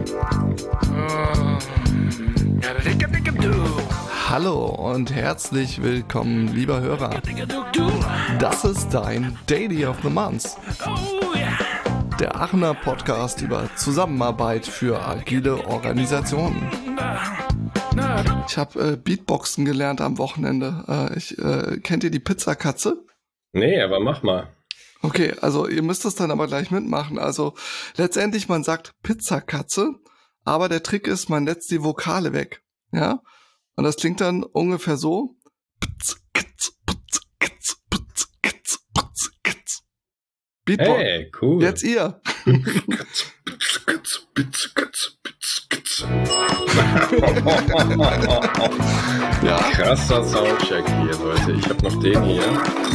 Hallo und herzlich willkommen, lieber Hörer. Das ist dein Daily of the Month. Der Aachener Podcast über Zusammenarbeit für agile Organisationen. Ich habe Beatboxen gelernt am Wochenende. Kennt ihr die Pizzakatze? Nee, aber mach mal. Okay, also ihr müsst es dann aber gleich mitmachen. Also letztendlich, man sagt Pizzakatze, aber der Trick ist, man lässt die Vokale weg. Ja? Und das klingt dann ungefähr so. Beatbox. Hey, cool. Jetzt ihr. Ja. Krasser Soundcheck hier, Leute. Ich habe noch den hier.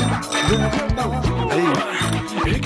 Hey.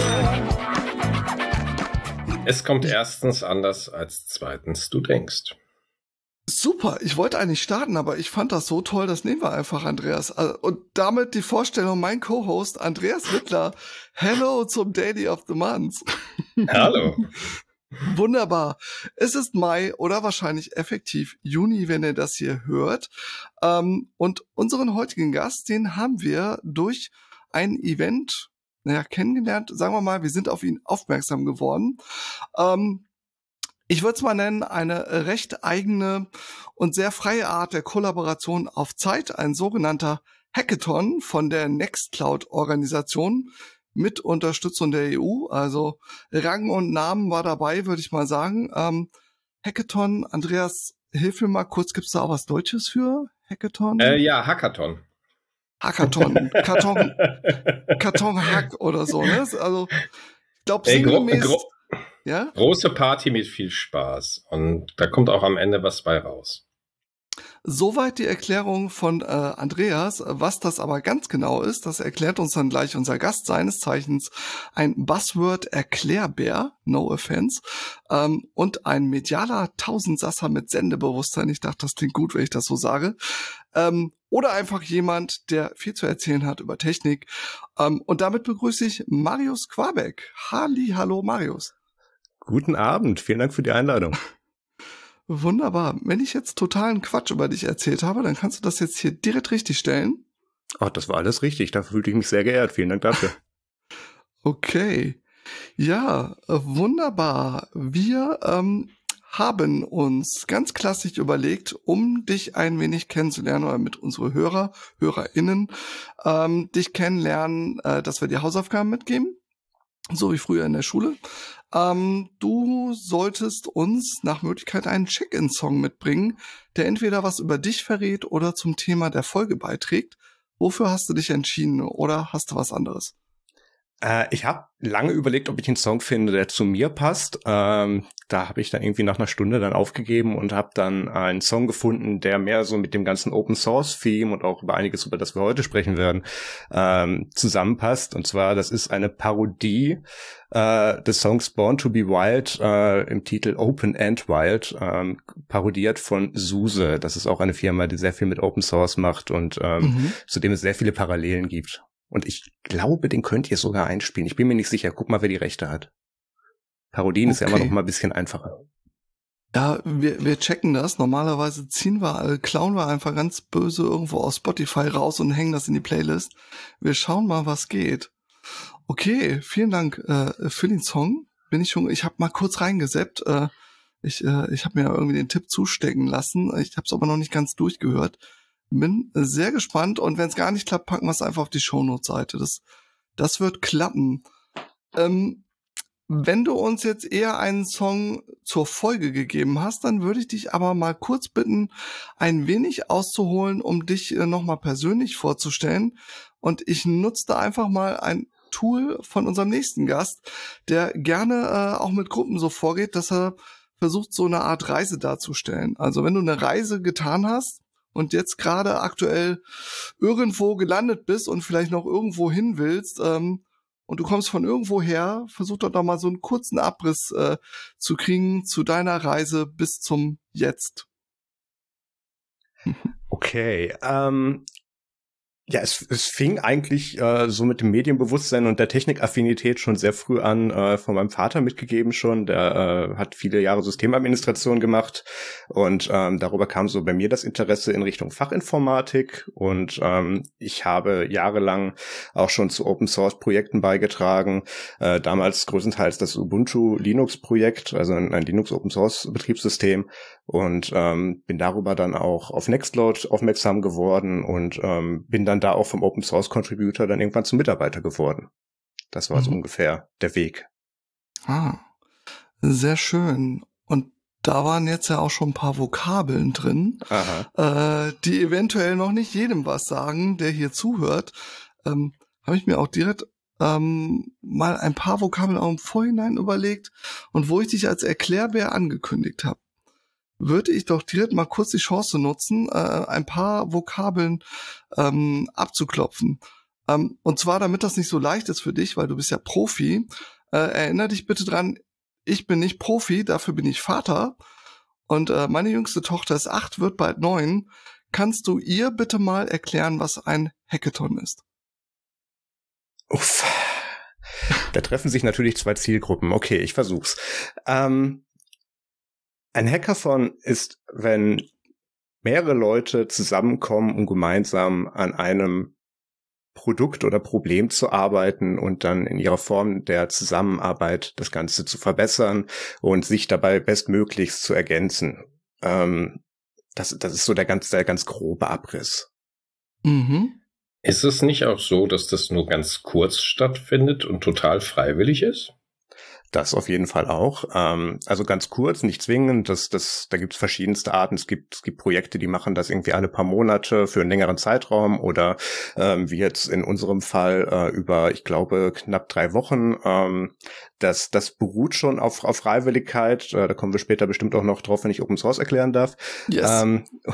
Es kommt erstens anders als zweitens du denkst. Super, ich wollte eigentlich starten, aber ich fand das so toll, das nehmen wir einfach, Andreas. Und damit die Vorstellung, mein Co-Host Andreas Wittler. Hello zum Daily of the Month. Hallo. Wunderbar. Es ist Mai oder wahrscheinlich effektiv Juni, wenn ihr das hier hört. Und unseren heutigen Gast, den haben wir durch ein Event kennengelernt. Sagen wir mal, wir sind auf ihn aufmerksam geworden. Ich würde es mal nennen, eine recht eigene und sehr freie Art der Kollaboration auf Zeit, ein sogenannter Hackathon von der Nextcloud-Organisation mit Unterstützung der EU. Also Rang und Namen war dabei, würde ich mal sagen. Hackathon, Andreas, hilf mir mal kurz, gibt es da auch was Deutsches für Hackathon? Ja, Hackathon. Hackathon, Karton-Hack oder so, ne? Also, ich glaube, sinngemäß... Ja? Große Party mit viel Spaß. Und da kommt auch am Ende was bei raus. Soweit die Erklärung von Andreas. Was das aber ganz genau ist, das erklärt uns dann gleich unser Gast, seines Zeichens ein Buzzword-Erklärbär, no offense, und ein medialer Tausendsasser mit Sendebewusstsein. Ich dachte, das klingt gut, wenn ich das so sage. Oder einfach jemand, der viel zu erzählen hat über Technik. Und damit begrüße ich Marius Quabeck. Hallo Marius. Guten Abend, vielen Dank für die Einladung. Wunderbar. Wenn ich jetzt totalen Quatsch über dich erzählt habe, dann kannst du das jetzt hier direkt richtig stellen. Oh, das war alles richtig, da fühlte ich mich sehr geehrt. Vielen Dank dafür. Okay. Ja, wunderbar. Wir haben uns ganz klassisch überlegt, um dich ein wenig kennenzulernen oder mit unseren HörerInnen dich kennenlernen, dass wir dir Hausaufgaben mitgeben. So wie früher in der Schule. Du solltest uns nach Möglichkeit einen Check-in-Song mitbringen, der entweder was über dich verrät oder zum Thema der Folge beiträgt. Wofür hast du dich entschieden oder hast du was anderes? Ich habe lange überlegt, ob ich einen Song finde, der zu mir passt. Da habe ich dann irgendwie nach einer Stunde dann aufgegeben und habe dann einen Song gefunden, der mehr so mit dem ganzen Open-Source-Theme und auch über einiges, über das wir heute sprechen werden, zusammenpasst. Und zwar, das ist eine Parodie des Songs Born to be Wild im Titel Open and Wild, parodiert von SUSE. Das ist auch eine Firma, die sehr viel mit Open Source macht und zu dem es sehr viele Parallelen gibt. Und ich glaube, den könnt ihr sogar einspielen. Ich bin mir nicht sicher. Guck mal, wer die Rechte hat. Parodien ist ja immer noch mal ein bisschen einfacher. Ja, wir checken das. Normalerweise klauen wir einfach ganz böse irgendwo aus Spotify raus und hängen das in die Playlist. Wir schauen mal, was geht. Okay, vielen Dank für den Song. Ich habe mal kurz reingesappt. Ich habe mir irgendwie den Tipp zustecken lassen. Ich habe es aber noch nicht ganz durchgehört. Bin sehr gespannt und wenn es gar nicht klappt, packen wir es einfach auf die Shownote-Seite. Das wird klappen. Wenn du uns jetzt eher einen Song zur Folge gegeben hast, dann würde ich dich aber mal kurz bitten, ein wenig auszuholen, um dich nochmal persönlich vorzustellen. Und ich nutze da einfach mal ein Tool von unserem nächsten Gast, der gerne auch mit Gruppen so vorgeht, dass er versucht, so eine Art Reise darzustellen. Also wenn du eine Reise getan hast, und jetzt gerade aktuell irgendwo gelandet bist und vielleicht noch irgendwo hin willst und du kommst von irgendwo her, versuch doch da mal so einen kurzen Abriss zu kriegen zu deiner Reise bis zum Jetzt. Okay, Ja, es fing eigentlich so mit dem Medienbewusstsein und der Technikaffinität schon sehr früh an, von meinem Vater mitgegeben schon. Der hat viele Jahre Systemadministration gemacht und darüber kam so bei mir das Interesse in Richtung Fachinformatik und ich habe jahrelang auch schon zu Open-Source-Projekten beigetragen. Damals größtenteils das Ubuntu Linux-Projekt, also ein Linux-Open-Source-Betriebssystem und bin darüber dann auch auf Nextcloud aufmerksam geworden und bin dann da auch vom Open Source Contributor dann irgendwann zum Mitarbeiter geworden. Das war so ungefähr der Weg. Ah, sehr schön. Und da waren jetzt ja auch schon ein paar Vokabeln drin, die eventuell noch nicht jedem was sagen, der hier zuhört. Habe ich mir auch direkt mal ein paar Vokabeln auch im Vorhinein überlegt und wo ich dich als Erklärbär angekündigt habe, würde ich doch direkt mal kurz die Chance nutzen, ein paar Vokabeln abzuklopfen. Und zwar, damit das nicht so leicht ist für dich, weil du bist ja Profi. Erinnere dich bitte dran, ich bin nicht Profi, dafür bin ich Vater. Und meine jüngste Tochter ist 8, wird bald 9. Kannst du ihr bitte mal erklären, was ein Hackathon ist? Uff. Da treffen sich natürlich zwei Zielgruppen. Okay, ich versuch's. Ein Hackathon ist, wenn mehrere Leute zusammenkommen, um gemeinsam an einem Produkt oder Problem zu arbeiten und dann in ihrer Form der Zusammenarbeit das Ganze zu verbessern und sich dabei bestmöglichst zu ergänzen. Das ist so der ganz grobe Abriss. Mhm. Ist es nicht auch so, dass das nur ganz kurz stattfindet und total freiwillig ist? Das auf jeden Fall auch. Also ganz kurz, nicht zwingend. Da gibt's verschiedenste Arten. Es gibt Projekte, die machen das irgendwie alle paar Monate für einen längeren Zeitraum oder wie jetzt in unserem Fall über, ich glaube, knapp 3 Wochen. Das beruht schon auf Freiwilligkeit. Da kommen wir später bestimmt auch noch drauf, wenn ich Open Source erklären darf. Yes.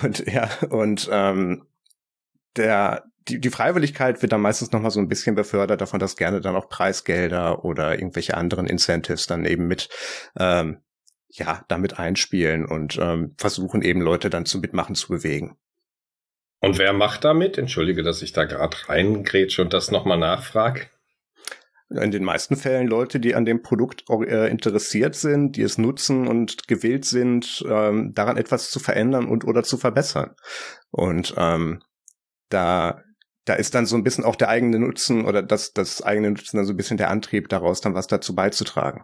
Die Freiwilligkeit wird dann meistens noch mal so ein bisschen befördert davon, dass gerne dann auch Preisgelder oder irgendwelche anderen Incentives dann eben mit damit einspielen und versuchen eben Leute dann zum Mitmachen zu bewegen. Und wer macht damit? Entschuldige, dass ich da gerade reingrätsche und das nochmal nachfrage. In den meisten Fällen Leute, die an dem Produkt interessiert sind, die es nutzen und gewillt sind, daran etwas zu verändern und oder zu verbessern. Und da ist dann so ein bisschen auch der eigene Nutzen oder das eigene Nutzen dann so ein bisschen der Antrieb daraus, dann was dazu beizutragen.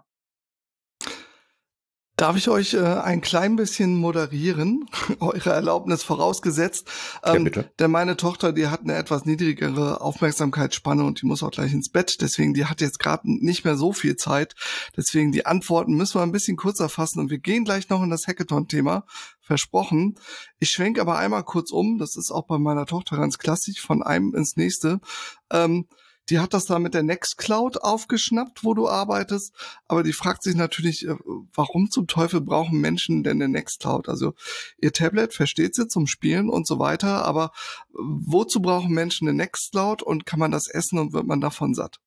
Darf ich euch ein klein bisschen moderieren? Eure Erlaubnis vorausgesetzt. Ja, bitte. Denn meine Tochter, die hat eine etwas niedrigere Aufmerksamkeitsspanne und die muss auch gleich ins Bett. Deswegen, die hat jetzt gerade nicht mehr so viel Zeit. Deswegen, die Antworten müssen wir ein bisschen kürzer fassen. Und wir gehen gleich noch in das Hackathon-Thema. Versprochen. Ich schwenke aber einmal kurz um. Das ist auch bei meiner Tochter ganz klassisch, von einem ins nächste. Die hat das da mit der Nextcloud aufgeschnappt, wo du arbeitest, aber die fragt sich natürlich, warum zum Teufel brauchen Menschen denn eine Nextcloud? Also ihr Tablet versteht sie zum Spielen und so weiter, aber wozu brauchen Menschen eine Nextcloud und kann man das essen und wird man davon satt?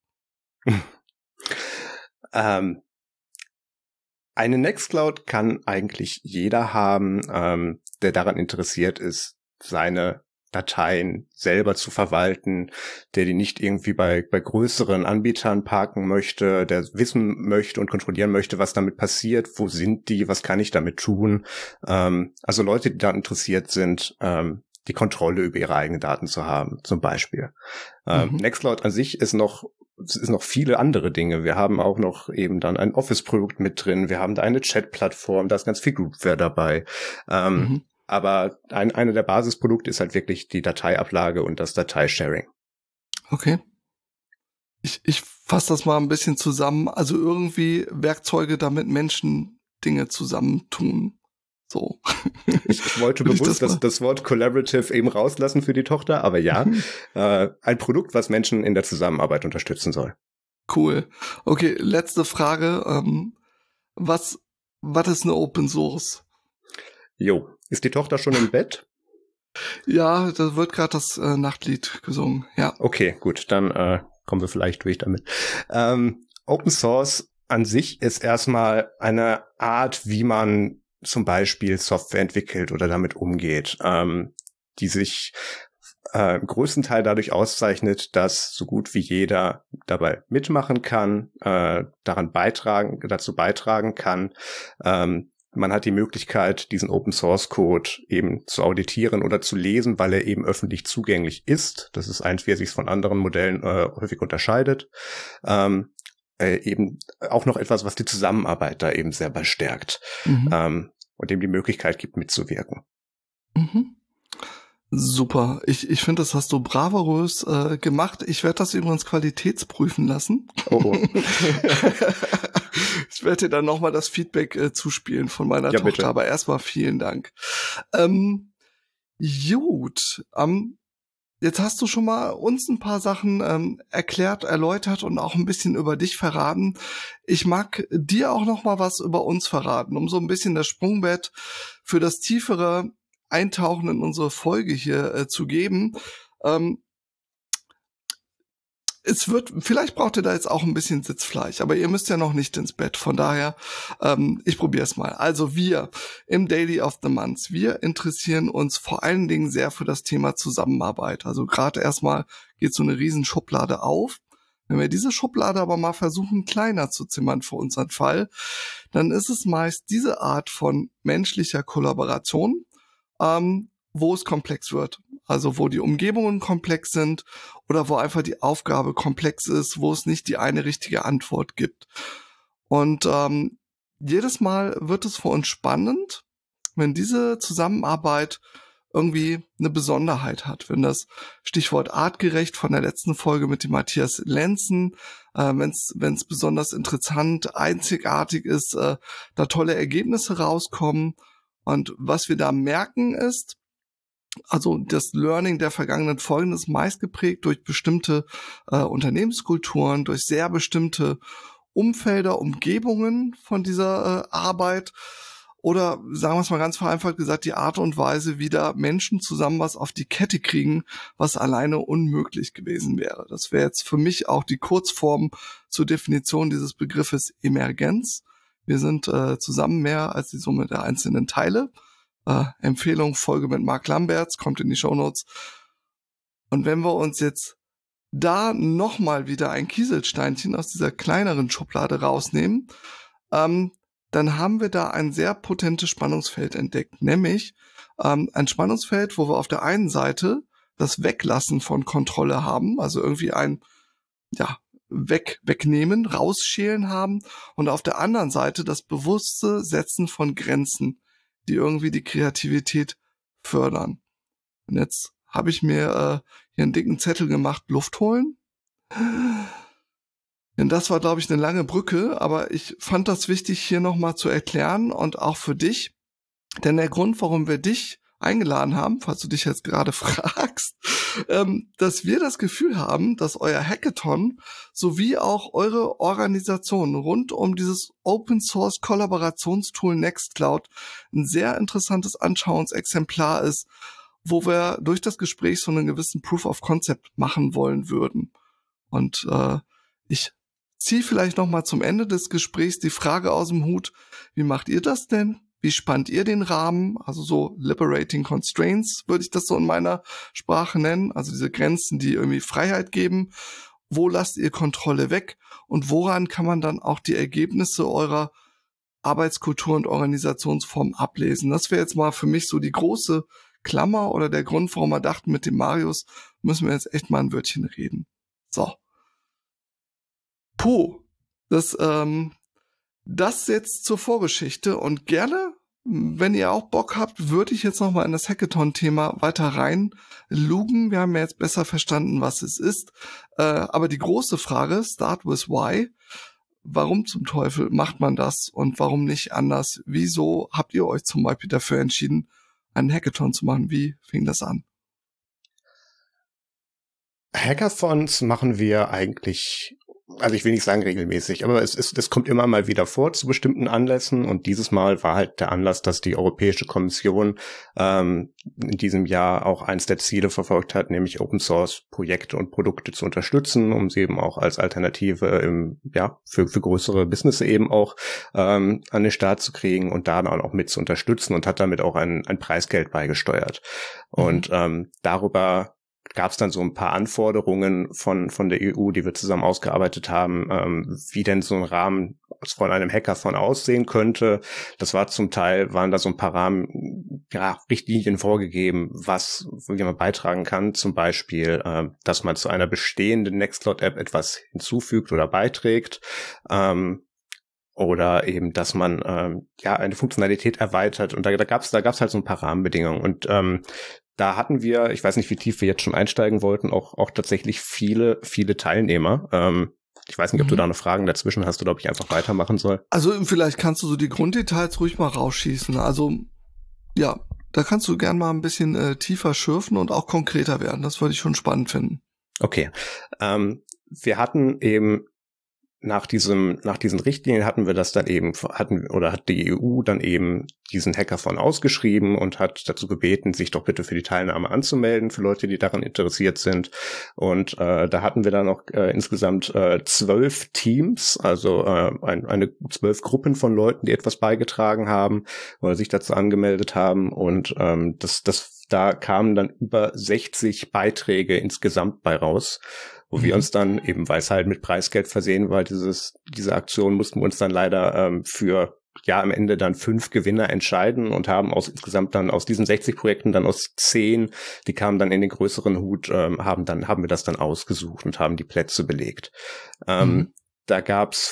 Eine Nextcloud kann eigentlich jeder haben, der daran interessiert ist, seine Dateien selber zu verwalten, der die nicht irgendwie bei größeren Anbietern parken möchte, der wissen möchte und kontrollieren möchte, was damit passiert, wo sind die, was kann ich damit tun. Also Leute, die daran interessiert sind, die Kontrolle über ihre eigenen Daten zu haben, zum Beispiel. Nextcloud an sich ist noch viele andere Dinge. Wir haben auch noch eben dann ein Office-Produkt mit drin, wir haben da eine Chat-Plattform, da ist ganz viel Groupware dabei. Aber eine der Basisprodukte ist halt wirklich die Dateiablage und das Dateisharing. Okay. Ich fasse das mal ein bisschen zusammen. Also irgendwie Werkzeuge, damit Menschen Dinge zusammentun. So. Ich wollte bewusst das Wort Collaborative eben rauslassen für die Tochter, aber ja, ein Produkt, was Menschen in der Zusammenarbeit unterstützen soll. Cool. Okay, letzte Frage. Was ist eine Open Source? Jo, ist die Tochter schon im Bett? Ja, da wird gerade das Nachtlied gesungen, ja. Okay, gut, dann kommen wir vielleicht durch damit. Open Source an sich ist erstmal eine Art, wie man zum Beispiel Software entwickelt oder damit umgeht, die sich im größten Teil dadurch auszeichnet, dass so gut wie jeder dabei mitmachen kann, dazu beitragen kann. Man hat die Möglichkeit, diesen Open Source Code eben zu auditieren oder zu lesen, weil er eben öffentlich zugänglich ist. Das ist eins, wie er sich von anderen Modellen häufig unterscheidet. Eben auch noch etwas, was die Zusammenarbeit da eben sehr bestärkt und dem die Möglichkeit gibt, mitzuwirken. Mhm. Super. Ich finde, das hast du bravourös gemacht. Ich werde das übrigens qualitätsprüfen lassen. Oh. Ich werde dir dann nochmal das Feedback zuspielen von meiner Tochter, bitte. Aber erstmal vielen Dank. Gut. Jetzt hast du schon mal uns ein paar Sachen erklärt, erläutert und auch ein bisschen über dich verraten. Ich mag dir auch noch mal was über uns verraten, um so ein bisschen das Sprungbrett für das tiefere Eintauchen in unsere Folge hier zu geben. Vielleicht braucht ihr da jetzt auch ein bisschen Sitzfleisch, aber ihr müsst ja noch nicht ins Bett. Von daher, ich probiere es mal. Also wir im Daily of the Month, wir interessieren uns vor allen Dingen sehr für das Thema Zusammenarbeit. Also gerade erstmal geht so eine riesen Schublade auf. Wenn wir diese Schublade aber mal versuchen, kleiner zu zimmern für unseren Fall, dann ist es meist diese Art von menschlicher Kollaboration, wo es komplex wird. Also wo die Umgebungen komplex sind oder wo einfach die Aufgabe komplex ist, wo es nicht die eine richtige Antwort gibt. Und jedes Mal wird es für uns spannend, wenn diese Zusammenarbeit irgendwie eine Besonderheit hat. Wenn das Stichwort artgerecht von der letzten Folge mit dem Matthias Lenzen, wenn es besonders interessant, einzigartig ist, da tolle Ergebnisse rauskommen. Und was wir da merken ist, also das Learning der vergangenen Folgen ist meist geprägt durch bestimmte Unternehmenskulturen, durch sehr bestimmte Umfelder, Umgebungen von dieser Arbeit oder sagen wir es mal ganz vereinfacht gesagt, die Art und Weise, wie da Menschen zusammen was auf die Kette kriegen, was alleine unmöglich gewesen wäre. Das wäre jetzt für mich auch die Kurzform zur Definition dieses Begriffes Emergenz. Wir sind zusammen mehr als die Summe der einzelnen Teile. Empfehlung, Folge mit Mark Lamberts, kommt in die Shownotes. Und wenn wir uns jetzt da nochmal wieder ein Kieselsteinchen aus dieser kleineren Schublade rausnehmen, dann haben wir da ein sehr potentes Spannungsfeld entdeckt, nämlich ein Spannungsfeld, wo wir auf der einen Seite das Weglassen von Kontrolle haben, also irgendwie ein wegnehmen, rausschälen haben und auf der anderen Seite das bewusste Setzen von Grenzen, die irgendwie die Kreativität fördern. Und jetzt habe ich mir hier einen dicken Zettel gemacht, Luft holen. Denn das war, glaube ich, eine lange Brücke, aber ich fand das wichtig, hier nochmal zu erklären und auch für dich. Denn der Grund, warum wir dich eingeladen haben, falls du dich jetzt gerade fragst, dass wir das Gefühl haben, dass euer Hackathon sowie auch eure Organisation rund um dieses Open Source Kollaborationstool Nextcloud ein sehr interessantes Anschauungsexemplar ist, wo wir durch das Gespräch so einen gewissen Proof of Concept machen wollen würden. Und ich ziehe vielleicht noch mal zum Ende des Gesprächs die Frage aus dem Hut, wie macht ihr das denn? Wie spannt ihr den Rahmen? Also so Liberating Constraints würde ich das so in meiner Sprache nennen. Also diese Grenzen, die irgendwie Freiheit geben. Wo lasst ihr Kontrolle weg? Und woran kann man dann auch die Ergebnisse eurer Arbeitskultur und Organisationsform ablesen? Das wäre jetzt mal für mich so die große Klammer oder der Grund, warum wir dachten, mit dem Marius müssen wir jetzt echt mal ein Wörtchen reden. So. Puh. Das jetzt zur Vorgeschichte und gerne, wenn ihr auch Bock habt, würde ich jetzt nochmal in das Hackathon-Thema weiter reinlugen. Wir haben ja jetzt besser verstanden, was es ist. Aber die große Frage, start with why. Warum zum Teufel macht man das und warum nicht anders? Wieso habt ihr euch zum Beispiel dafür entschieden, einen Hackathon zu machen? Wie fing das an? Hackathons machen wir eigentlich, also ich will nicht sagen regelmäßig, aber es kommt immer mal wieder vor zu bestimmten Anlässen und dieses Mal war halt der Anlass, dass die Europäische Kommission in diesem Jahr auch eins der Ziele verfolgt hat, nämlich Open Source Projekte und Produkte zu unterstützen, um sie eben auch als Alternative für größere Business eben auch an den Start zu kriegen und da dann auch mit zu unterstützen und hat damit auch ein Preisgeld beigesteuert. Und darüber gab es dann so ein paar Anforderungen von der EU, die wir zusammen ausgearbeitet haben, wie denn so ein Rahmen von einem Hackathon aussehen könnte. Das war zum Teil, waren da so ein paar Richtlinien vorgegeben, wie man beitragen kann. Zum Beispiel, dass man zu einer bestehenden Nextcloud-App etwas hinzufügt oder beiträgt. Oder eben, dass man eine Funktionalität erweitert. Und da gab's halt so ein paar Rahmenbedingungen. Und da hatten wir, ich weiß nicht, wie tief wir jetzt schon einsteigen wollten, auch tatsächlich viele Teilnehmer. Ich weiß nicht, ob du da noch Fragen dazwischen hast oder ob ich einfach weitermachen soll. Also vielleicht kannst du so die Grunddetails ruhig mal rausschießen. Also ja, da kannst du gern mal ein bisschen tiefer schürfen und auch konkreter werden. Das würde ich schon spannend finden. Okay. Wir hatten eben nach diesen Richtlinien hat die EU dann eben diesen Hackathon ausgeschrieben und hat dazu gebeten, sich doch bitte für die Teilnahme anzumelden, für Leute, die daran interessiert sind. Und da hatten wir dann noch insgesamt 12 Teams, also 12 Gruppen von Leuten, die etwas beigetragen haben oder sich dazu angemeldet haben. Und da kamen dann über 60 Beiträge insgesamt bei raus, wo wir uns dann, eben weil es halt mit Preisgeld versehen war, diese Aktion, mussten wir uns dann leider am Ende dann 5 Gewinner entscheiden und haben insgesamt dann aus diesen 60 Projekten dann aus 10, die kamen dann in den größeren Hut, haben wir das dann ausgesucht und haben die Plätze belegt. Da gab's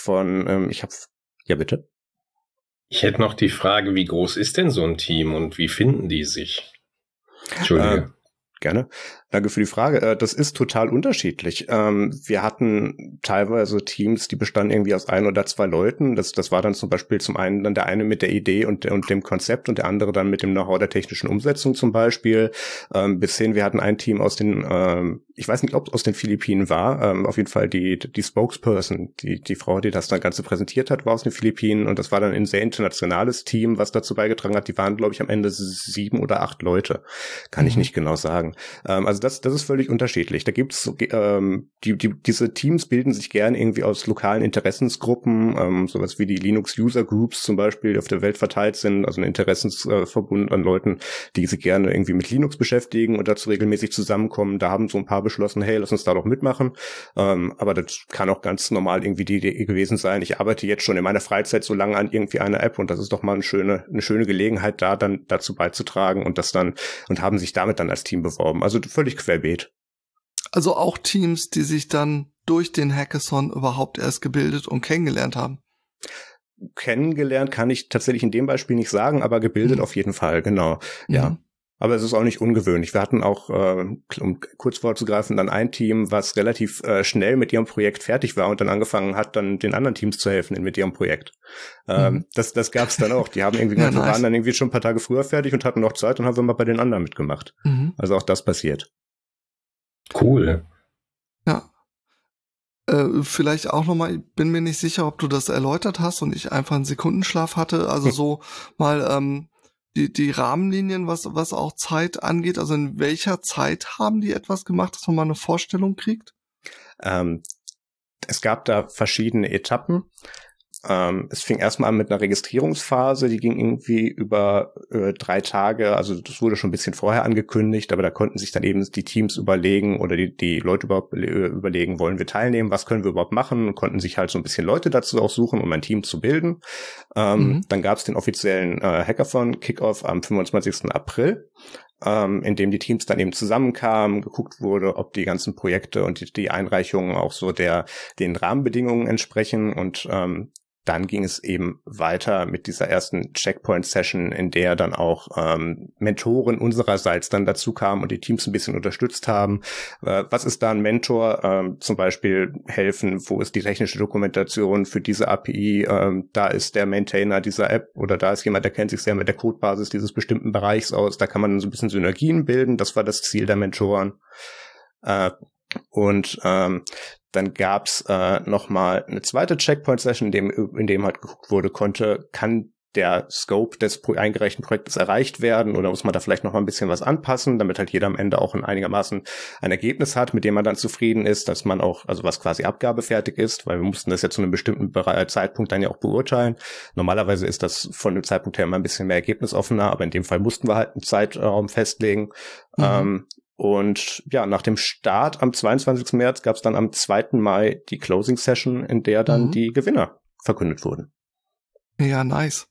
bitte. Ich hätte noch die Frage, wie groß ist denn so ein Team und wie finden die sich? Entschuldige. Gerne. Danke für die Frage. Das ist total unterschiedlich. Wir hatten teilweise Teams, die bestanden irgendwie aus 1 oder 2 Leuten. Das war dann zum Beispiel zum einen dann der eine mit der Idee und dem Konzept und der andere dann mit dem Know-how der technischen Umsetzung zum Beispiel. Bis hin, wir hatten ein Team aus den, ich weiß nicht, ob es aus den Philippinen war, auf jeden Fall die Spokesperson, die Frau, die das dann Ganze präsentiert hat, war aus den Philippinen und das war dann ein sehr internationales Team, was dazu beigetragen hat. Die waren, glaube ich, am Ende 7 oder 8 Leute. Kann ich nicht genau sagen. Also das ist völlig unterschiedlich. Da gibt's diese Teams bilden sich gerne irgendwie aus lokalen Interessensgruppen, sowas wie die Linux User Groups zum Beispiel, die auf der Welt verteilt sind, also ein Interessensverbund an Leuten, die sich gerne irgendwie mit Linux beschäftigen und dazu regelmäßig zusammenkommen. Da haben so ein paar beschlossen, hey, lass uns da doch mitmachen. Aber das kann auch ganz normal irgendwie die Idee gewesen sein. Ich arbeite jetzt schon in meiner Freizeit so lange an irgendwie einer App und das ist doch mal eine schöne Gelegenheit, da dann dazu beizutragen und haben sich damit dann als Team beworben. Also völlig querbeet. Also auch Teams, die sich dann durch den Hackathon überhaupt erst gebildet und kennengelernt haben. Kennengelernt kann ich tatsächlich in dem Beispiel nicht sagen, aber gebildet auf jeden Fall, genau. Ja. Aber es ist auch nicht ungewöhnlich. Wir hatten auch, um kurz vorzugreifen, dann ein Team, was relativ schnell mit ihrem Projekt fertig war und dann angefangen hat, dann den anderen Teams zu helfen mit ihrem Projekt. Das gab's dann auch. Die haben irgendwie waren dann irgendwie schon ein paar Tage früher fertig und hatten noch Zeit und haben wir mal bei den anderen mitgemacht. Also auch das passiert. Cool. Ja. Vielleicht auch nochmal, ich bin mir nicht sicher, ob du das erläutert hast und ich einfach einen Sekundenschlaf hatte. Also so mal die Rahmenlinien, was auch Zeit angeht. Also in welcher Zeit haben die etwas gemacht, dass man mal eine Vorstellung kriegt? Es gab da verschiedene Etappen. Es fing erstmal an mit einer Registrierungsphase, die ging irgendwie über 3 Tage, also das wurde schon ein bisschen vorher angekündigt, aber da konnten sich dann eben die Teams überlegen oder die Leute überlegen, wollen wir teilnehmen, was können wir überhaupt machen und konnten sich halt so ein bisschen Leute dazu auch suchen, um ein Team zu bilden. Dann gab es den offiziellen Hackathon-Kickoff am 25. April. In dem die Teams dann eben zusammenkamen, geguckt wurde, ob die ganzen Projekte und die Einreichungen auch so den Rahmenbedingungen entsprechen und dann ging es eben weiter mit dieser ersten Checkpoint-Session, in der dann auch Mentoren unsererseits dann dazu kamen und die Teams ein bisschen unterstützt haben. Was ist da ein Mentor? Zum Beispiel helfen, wo ist die technische Dokumentation für diese API? Da ist der Maintainer dieser App oder da ist jemand, der kennt sich sehr mit der Codebasis dieses bestimmten Bereichs aus. Da kann man so ein bisschen Synergien bilden. Das war das Ziel der Mentoren. Dann gab's nochmal eine zweite Checkpoint-Session, in dem halt geguckt wurde, kann der Scope des eingereichten Projektes erreicht werden oder muss man da vielleicht noch mal ein bisschen was anpassen, damit halt jeder am Ende auch einigermaßen ein Ergebnis hat, mit dem man dann zufrieden ist, dass man auch, also was quasi abgabefertig ist, weil wir mussten das ja zu einem bestimmten Zeitpunkt dann ja auch beurteilen. Normalerweise ist das von dem Zeitpunkt her immer ein bisschen mehr ergebnisoffener, aber in dem Fall mussten wir halt einen Zeitraum festlegen. Und ja, nach dem Start am 22. März gab es dann am 2. Mai die Closing Session, in der dann die Gewinner verkündet wurden. Ja, nice.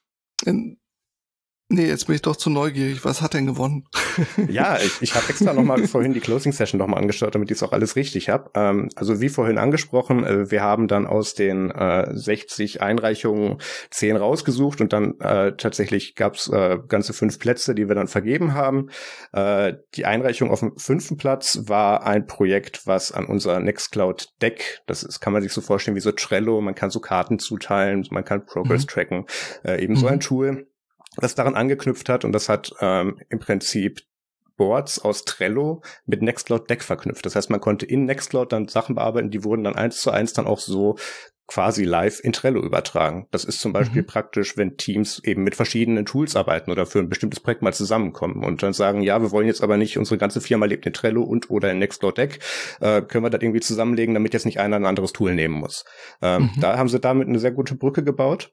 Nee, jetzt bin ich doch zu neugierig. Was hat denn gewonnen? Ja, ich habe extra nochmal vorhin die Closing Session nochmal angeschaut, damit ich es auch alles richtig habe. Also wie vorhin angesprochen, wir haben dann aus den 60 Einreichungen 10 rausgesucht und dann tatsächlich gab es ganze 5 Plätze, die wir dann vergeben haben. Die Einreichung auf dem 5. Platz war ein Projekt, was an unser Nextcloud Deck, kann man sich so vorstellen wie so Trello, man kann so Karten zuteilen, man kann Progress tracken, ebenso ein Tool, das daran angeknüpft hat, und das hat im Prinzip Boards aus Trello mit Nextcloud Deck verknüpft. Das heißt, man konnte in Nextcloud dann Sachen bearbeiten, die wurden dann 1:1 dann auch so quasi live in Trello übertragen. Das ist zum Beispiel praktisch, wenn Teams eben mit verschiedenen Tools arbeiten oder für ein bestimmtes Projekt mal zusammenkommen und dann sagen, ja, wir wollen jetzt aber nicht, unsere ganze Firma lebt in Trello und oder in Nextcloud Deck, können wir das irgendwie zusammenlegen, damit jetzt nicht einer ein anderes Tool nehmen muss. Da haben sie damit eine sehr gute Brücke gebaut.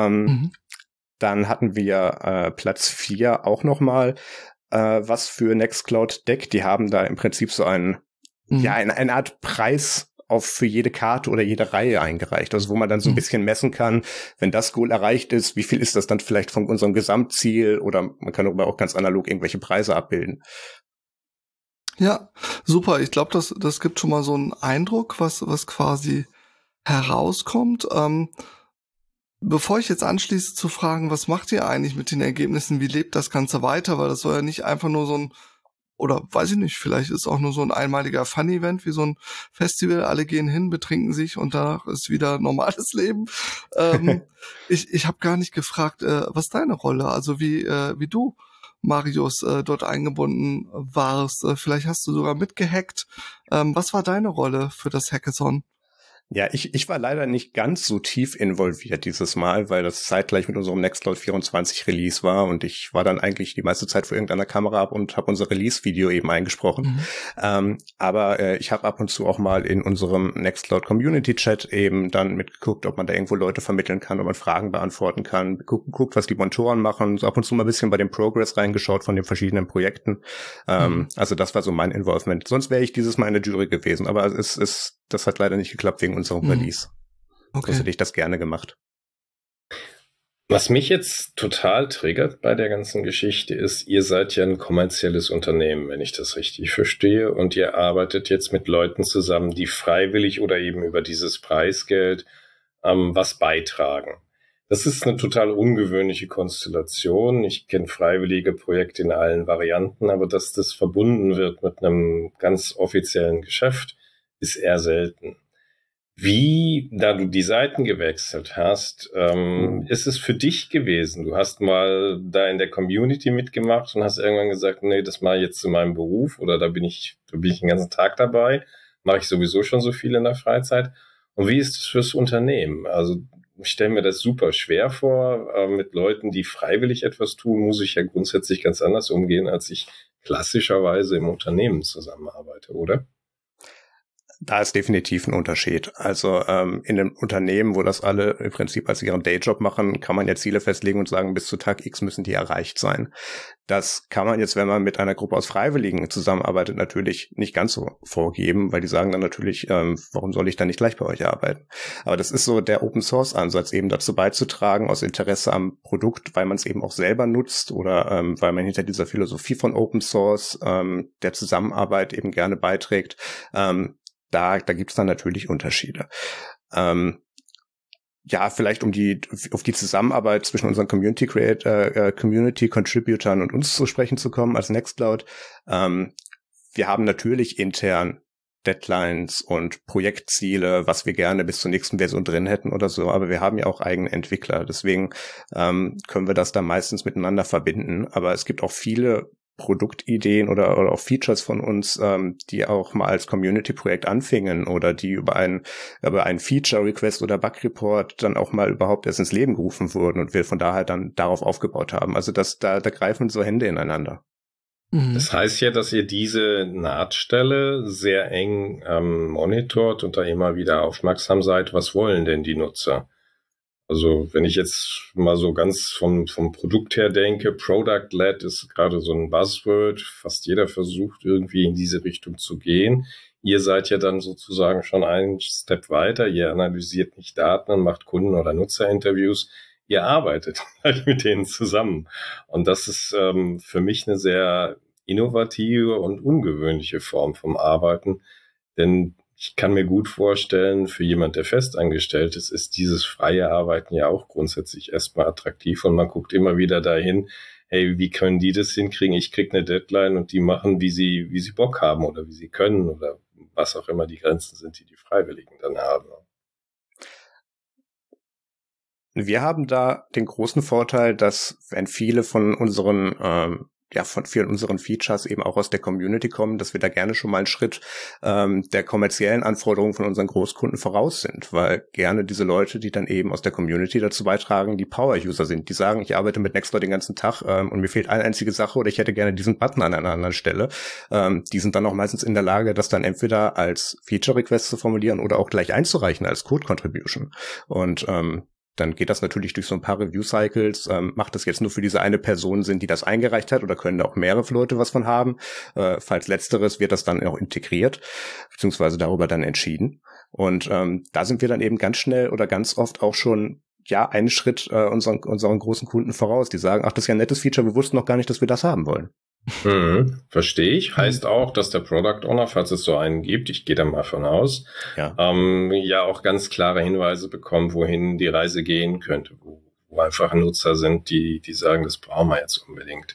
Dann hatten wir Platz 4 auch nochmal was für Nextcloud Deck. Die haben da im Prinzip so eine Art Preis für jede Karte oder jede Reihe eingereicht. Also wo man dann so ein bisschen messen kann, wenn das Goal erreicht ist, wie viel ist das dann vielleicht von unserem Gesamtziel, oder man kann aber auch ganz analog irgendwelche Preise abbilden. Ja, super. Ich glaube, das gibt schon mal so einen Eindruck, was quasi herauskommt. Bevor ich jetzt anschließe zu fragen, was macht ihr eigentlich mit den Ergebnissen, wie lebt das Ganze weiter, weil das soll ja nicht einfach nur so ein, oder weiß ich nicht, vielleicht ist auch nur so ein einmaliger Fun-Event wie so ein Festival, alle gehen hin, betrinken sich und danach ist wieder normales Leben. Ich habe gar nicht gefragt, was deine Rolle, also wie du, Marius, dort eingebunden warst. Vielleicht hast du sogar mitgehackt. Was war deine Rolle für das Hackathon? Ja, ich war leider nicht ganz so tief involviert dieses Mal, weil das zeitgleich mit unserem Nextcloud 24 Release war und ich war dann eigentlich die meiste Zeit vor irgendeiner Kamera ab und habe unser Release-Video eben eingesprochen. Aber ich habe ab und zu auch mal in unserem Nextcloud Community-Chat eben dann mitgeguckt, ob man da irgendwo Leute vermitteln kann, ob man Fragen beantworten kann, geguckt, was die Montoren machen, so ab und zu mal ein bisschen bei dem Progress reingeschaut von den verschiedenen Projekten. Also das war so mein Involvement. Sonst wäre ich dieses Mal in der Jury gewesen, aber das hat leider nicht geklappt wegen unserem Release. Okay. Sonst hätte ich das gerne gemacht. Was mich jetzt total triggert bei der ganzen Geschichte ist, ihr seid ja ein kommerzielles Unternehmen, wenn ich das richtig verstehe, und ihr arbeitet jetzt mit Leuten zusammen, die freiwillig oder eben über dieses Preisgeld was beitragen. Das ist eine total ungewöhnliche Konstellation. Ich kenne freiwillige Projekte in allen Varianten, aber dass das verbunden wird mit einem ganz offiziellen Geschäft, ist eher selten. Wie, da du die Seiten gewechselt hast, ist es für dich gewesen? Du hast mal da in der Community mitgemacht und hast irgendwann gesagt, nee, das mache ich jetzt zu meinem Beruf, oder da bin ich den ganzen Tag dabei, mache ich sowieso schon so viel in der Freizeit. Und wie ist es fürs Unternehmen? Also ich stelle mir das super schwer vor. Mit Leuten, die freiwillig etwas tun, muss ich ja grundsätzlich ganz anders umgehen, als ich klassischerweise im Unternehmen zusammenarbeite, oder? Da ist definitiv ein Unterschied. Also in einem Unternehmen, wo das alle im Prinzip als ihren Dayjob machen, kann man ja Ziele festlegen und sagen, bis zu Tag X müssen die erreicht sein. Das kann man jetzt, wenn man mit einer Gruppe aus Freiwilligen zusammenarbeitet, natürlich nicht ganz so vorgeben, weil die sagen dann natürlich, warum soll ich dann nicht gleich bei euch arbeiten? Aber das ist so der Open-Source-Ansatz, eben dazu beizutragen, aus Interesse am Produkt, weil man es eben auch selber nutzt oder weil man hinter dieser Philosophie von Open Source, der Zusammenarbeit eben gerne beiträgt. Da gibt's dann natürlich Unterschiede. Ja, vielleicht auf die Zusammenarbeit zwischen unseren Community-Contributern und uns zu sprechen zu kommen als Nextcloud. Wir haben natürlich intern Deadlines und Projektziele, was wir gerne bis zur nächsten Version drin hätten oder so, aber wir haben ja auch eigene Entwickler. Deswegen können wir das da meistens miteinander verbinden. Aber es gibt auch viele Produktideen oder auch Features von uns, die auch mal als Community-Projekt anfingen oder die über einen Feature-Request oder Bug-Report dann auch mal überhaupt erst ins Leben gerufen wurden und wir von daher dann darauf aufgebaut haben. Also da greifen so Hände ineinander. Das heißt ja, dass ihr diese Nahtstelle sehr eng monitort und da immer wieder aufmerksam seid. Was wollen denn die Nutzer? Also wenn ich jetzt mal so ganz vom Produkt her denke, Product-led ist gerade so ein Buzzword. Fast jeder versucht irgendwie in diese Richtung zu gehen. Ihr seid ja dann sozusagen schon einen Step weiter. Ihr analysiert nicht Daten und macht Kunden- oder Nutzerinterviews. Ihr arbeitet mit denen zusammen. Und das ist für mich eine sehr innovative und ungewöhnliche Form vom Arbeiten. Denn ich kann mir gut vorstellen, für jemand, der festangestellt ist, ist dieses freie Arbeiten ja auch grundsätzlich erstmal attraktiv und man guckt immer wieder dahin, hey, wie können die das hinkriegen? Ich krieg eine Deadline und die machen, wie sie Bock haben oder wie sie können oder was auch immer die Grenzen sind, die die Freiwilligen dann haben. Wir haben da den großen Vorteil, dass wenn viele von unseren von vielen unseren Features eben auch aus der Community kommen, dass wir da gerne schon mal einen Schritt der kommerziellen Anforderungen von unseren Großkunden voraus sind, weil gerne diese Leute, die dann eben aus der Community dazu beitragen, die Power-User sind, die sagen, ich arbeite mit Nextcloud den ganzen Tag und mir fehlt eine einzige Sache oder ich hätte gerne diesen Button an einer anderen Stelle. Die sind dann auch meistens in der Lage, das dann entweder als Feature-Request zu formulieren oder auch gleich einzureichen als Code-Contribution. Und dann geht das natürlich durch so ein paar Review-Cycles. Macht das jetzt nur für diese eine Person Sinn, die das eingereicht hat, oder können da auch mehrere Leute was von haben? Falls letzteres wird das dann auch integriert, beziehungsweise darüber dann entschieden. Und da sind wir dann eben ganz schnell oder ganz oft auch schon einen Schritt unseren großen Kunden voraus. Die sagen, ach, das ist ja ein nettes Feature, wir wussten noch gar nicht, dass wir das haben wollen. Verstehe ich. Heißt auch, dass der Product Owner, falls es so einen gibt, ich gehe da mal von aus, ja auch ganz klare Hinweise bekommt, wohin die Reise gehen könnte, wo einfach Nutzer sind, die sagen, das brauchen wir jetzt unbedingt.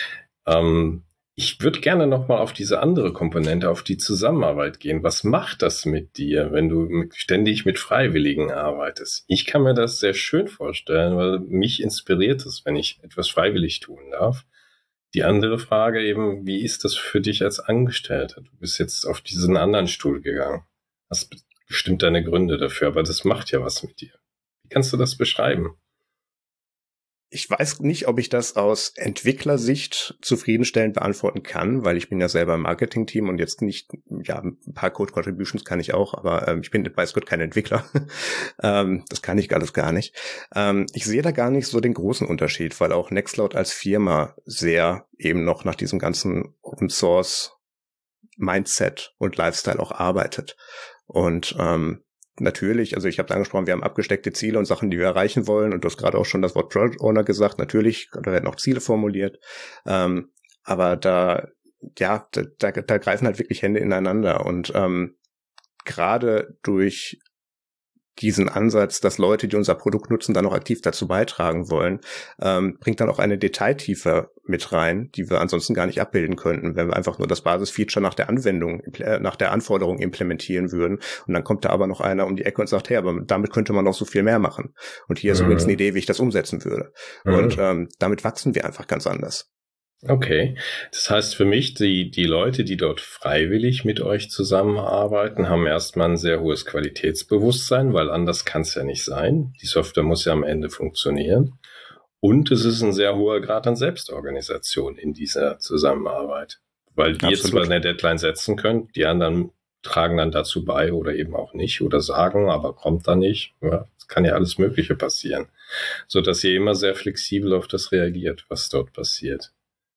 Ich würde gerne nochmal auf diese andere Komponente, auf die Zusammenarbeit gehen. Was macht das mit dir, wenn du ständig mit Freiwilligen arbeitest? Ich kann mir das sehr schön vorstellen, weil mich inspiriert es, wenn ich etwas freiwillig tun darf. Die andere Frage eben, wie ist das für dich als Angestellter? Du bist jetzt auf diesen anderen Stuhl gegangen. Hast bestimmt deine Gründe dafür, aber das macht ja was mit dir. Wie kannst du das beschreiben? Ich weiß nicht, ob ich das aus Entwicklersicht zufriedenstellend beantworten kann, weil ich bin ja selber im Marketing-Team und jetzt nicht, ein paar Code-Contributions kann ich auch, aber ich bin weiß Gott kein Entwickler. Das kann ich alles gar nicht. Ich sehe da gar nicht so den großen Unterschied, weil auch Nextcloud als Firma sehr eben noch nach diesem ganzen Open-Source-Mindset und Lifestyle auch arbeitet. Und natürlich, also ich habe angesprochen, wir haben abgesteckte Ziele und Sachen, die wir erreichen wollen. Und du hast gerade auch schon das Wort Product Owner gesagt. Natürlich, da werden auch Ziele formuliert. Aber da greifen halt wirklich Hände ineinander. Und gerade durch diesen Ansatz, dass Leute, die unser Produkt nutzen, dann auch aktiv dazu beitragen wollen, bringt dann auch eine Detailtiefe mit rein, die wir ansonsten gar nicht abbilden könnten, wenn wir einfach nur das Basisfeature nach der Anwendung, nach der Anforderung implementieren würden. Und dann kommt da aber noch einer um die Ecke und sagt, hey, aber damit könnte man noch so viel mehr machen. Und hier ist übrigens eine Idee, wie ich das umsetzen würde. Und damit wachsen wir einfach ganz anders. Okay, das heißt für mich, die Leute, die dort freiwillig mit euch zusammenarbeiten, haben erstmal ein sehr hohes Qualitätsbewusstsein, weil anders kann es ja nicht sein. Die Software muss ja am Ende funktionieren. Und es ist ein sehr hoher Grad an Selbstorganisation in dieser Zusammenarbeit, weil ihr zwar eine Deadline setzen könnt, die anderen tragen dann dazu bei oder eben auch nicht oder sagen, aber kommt da nicht. Ja, es kann ja alles Mögliche passieren, so dass ihr immer sehr flexibel auf das reagiert, was dort passiert.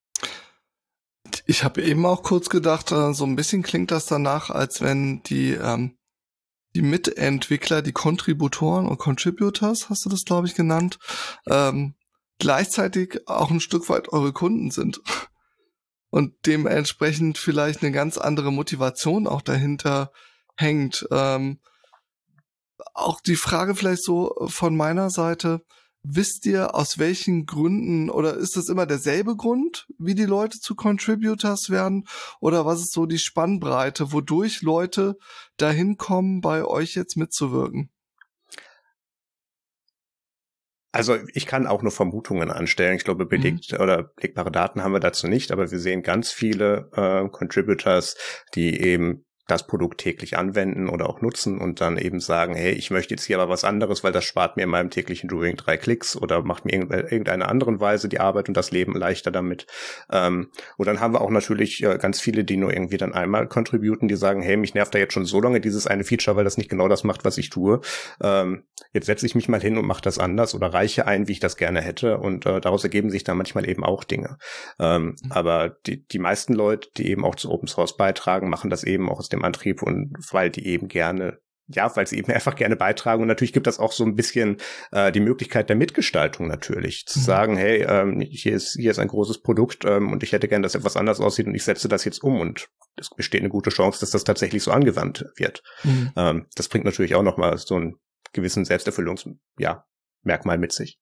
Ich habe eben auch kurz gedacht, so ein bisschen klingt das danach, als wenn die Mitentwickler, die Kontributoren und Contributors, hast du das, glaube ich, genannt, gleichzeitig auch ein Stück weit eure Kunden sind. Und dementsprechend vielleicht eine ganz andere Motivation auch dahinter hängt. Auch die Frage vielleicht so von meiner Seite, wisst ihr, aus welchen Gründen, oder ist das immer derselbe Grund, wie die Leute zu Contributors werden? Oder was ist so die Spannbreite, wodurch Leute dahin kommen, bei euch jetzt mitzuwirken? Also ich kann auch nur Vermutungen anstellen. Ich glaube, oder belegbare Daten haben wir dazu nicht, aber wir sehen ganz viele Contributors, die eben das Produkt täglich anwenden oder auch nutzen und dann eben sagen, hey, ich möchte jetzt hier aber was anderes, weil das spart mir in meinem täglichen Doing 3 Klicks oder macht mir irgendeiner anderen Weise die Arbeit und das Leben leichter damit. Und dann haben wir auch natürlich ganz viele, die nur irgendwie dann einmal contributen, die sagen, hey, mich nervt da jetzt schon so lange dieses eine Feature, weil das nicht genau das macht, was ich tue. Jetzt setze ich mich mal hin und mache das anders oder reiche ein, wie ich das gerne hätte und daraus ergeben sich dann manchmal eben auch Dinge. Aber die meisten Leute, die eben auch zu Open Source beitragen, machen das eben auch aus dem Antrieb und weil die eben gerne, ja, weil sie eben einfach gerne beitragen. Und natürlich gibt das auch so ein bisschen die Möglichkeit der Mitgestaltung natürlich. Zu sagen, hey, hier ist ein großes Produkt und ich hätte gern, dass etwas anders aussieht und ich setze das jetzt um und es besteht eine gute Chance, dass das tatsächlich so angewandt wird. Das bringt natürlich auch nochmal so einen gewissen Merkmal mit sich.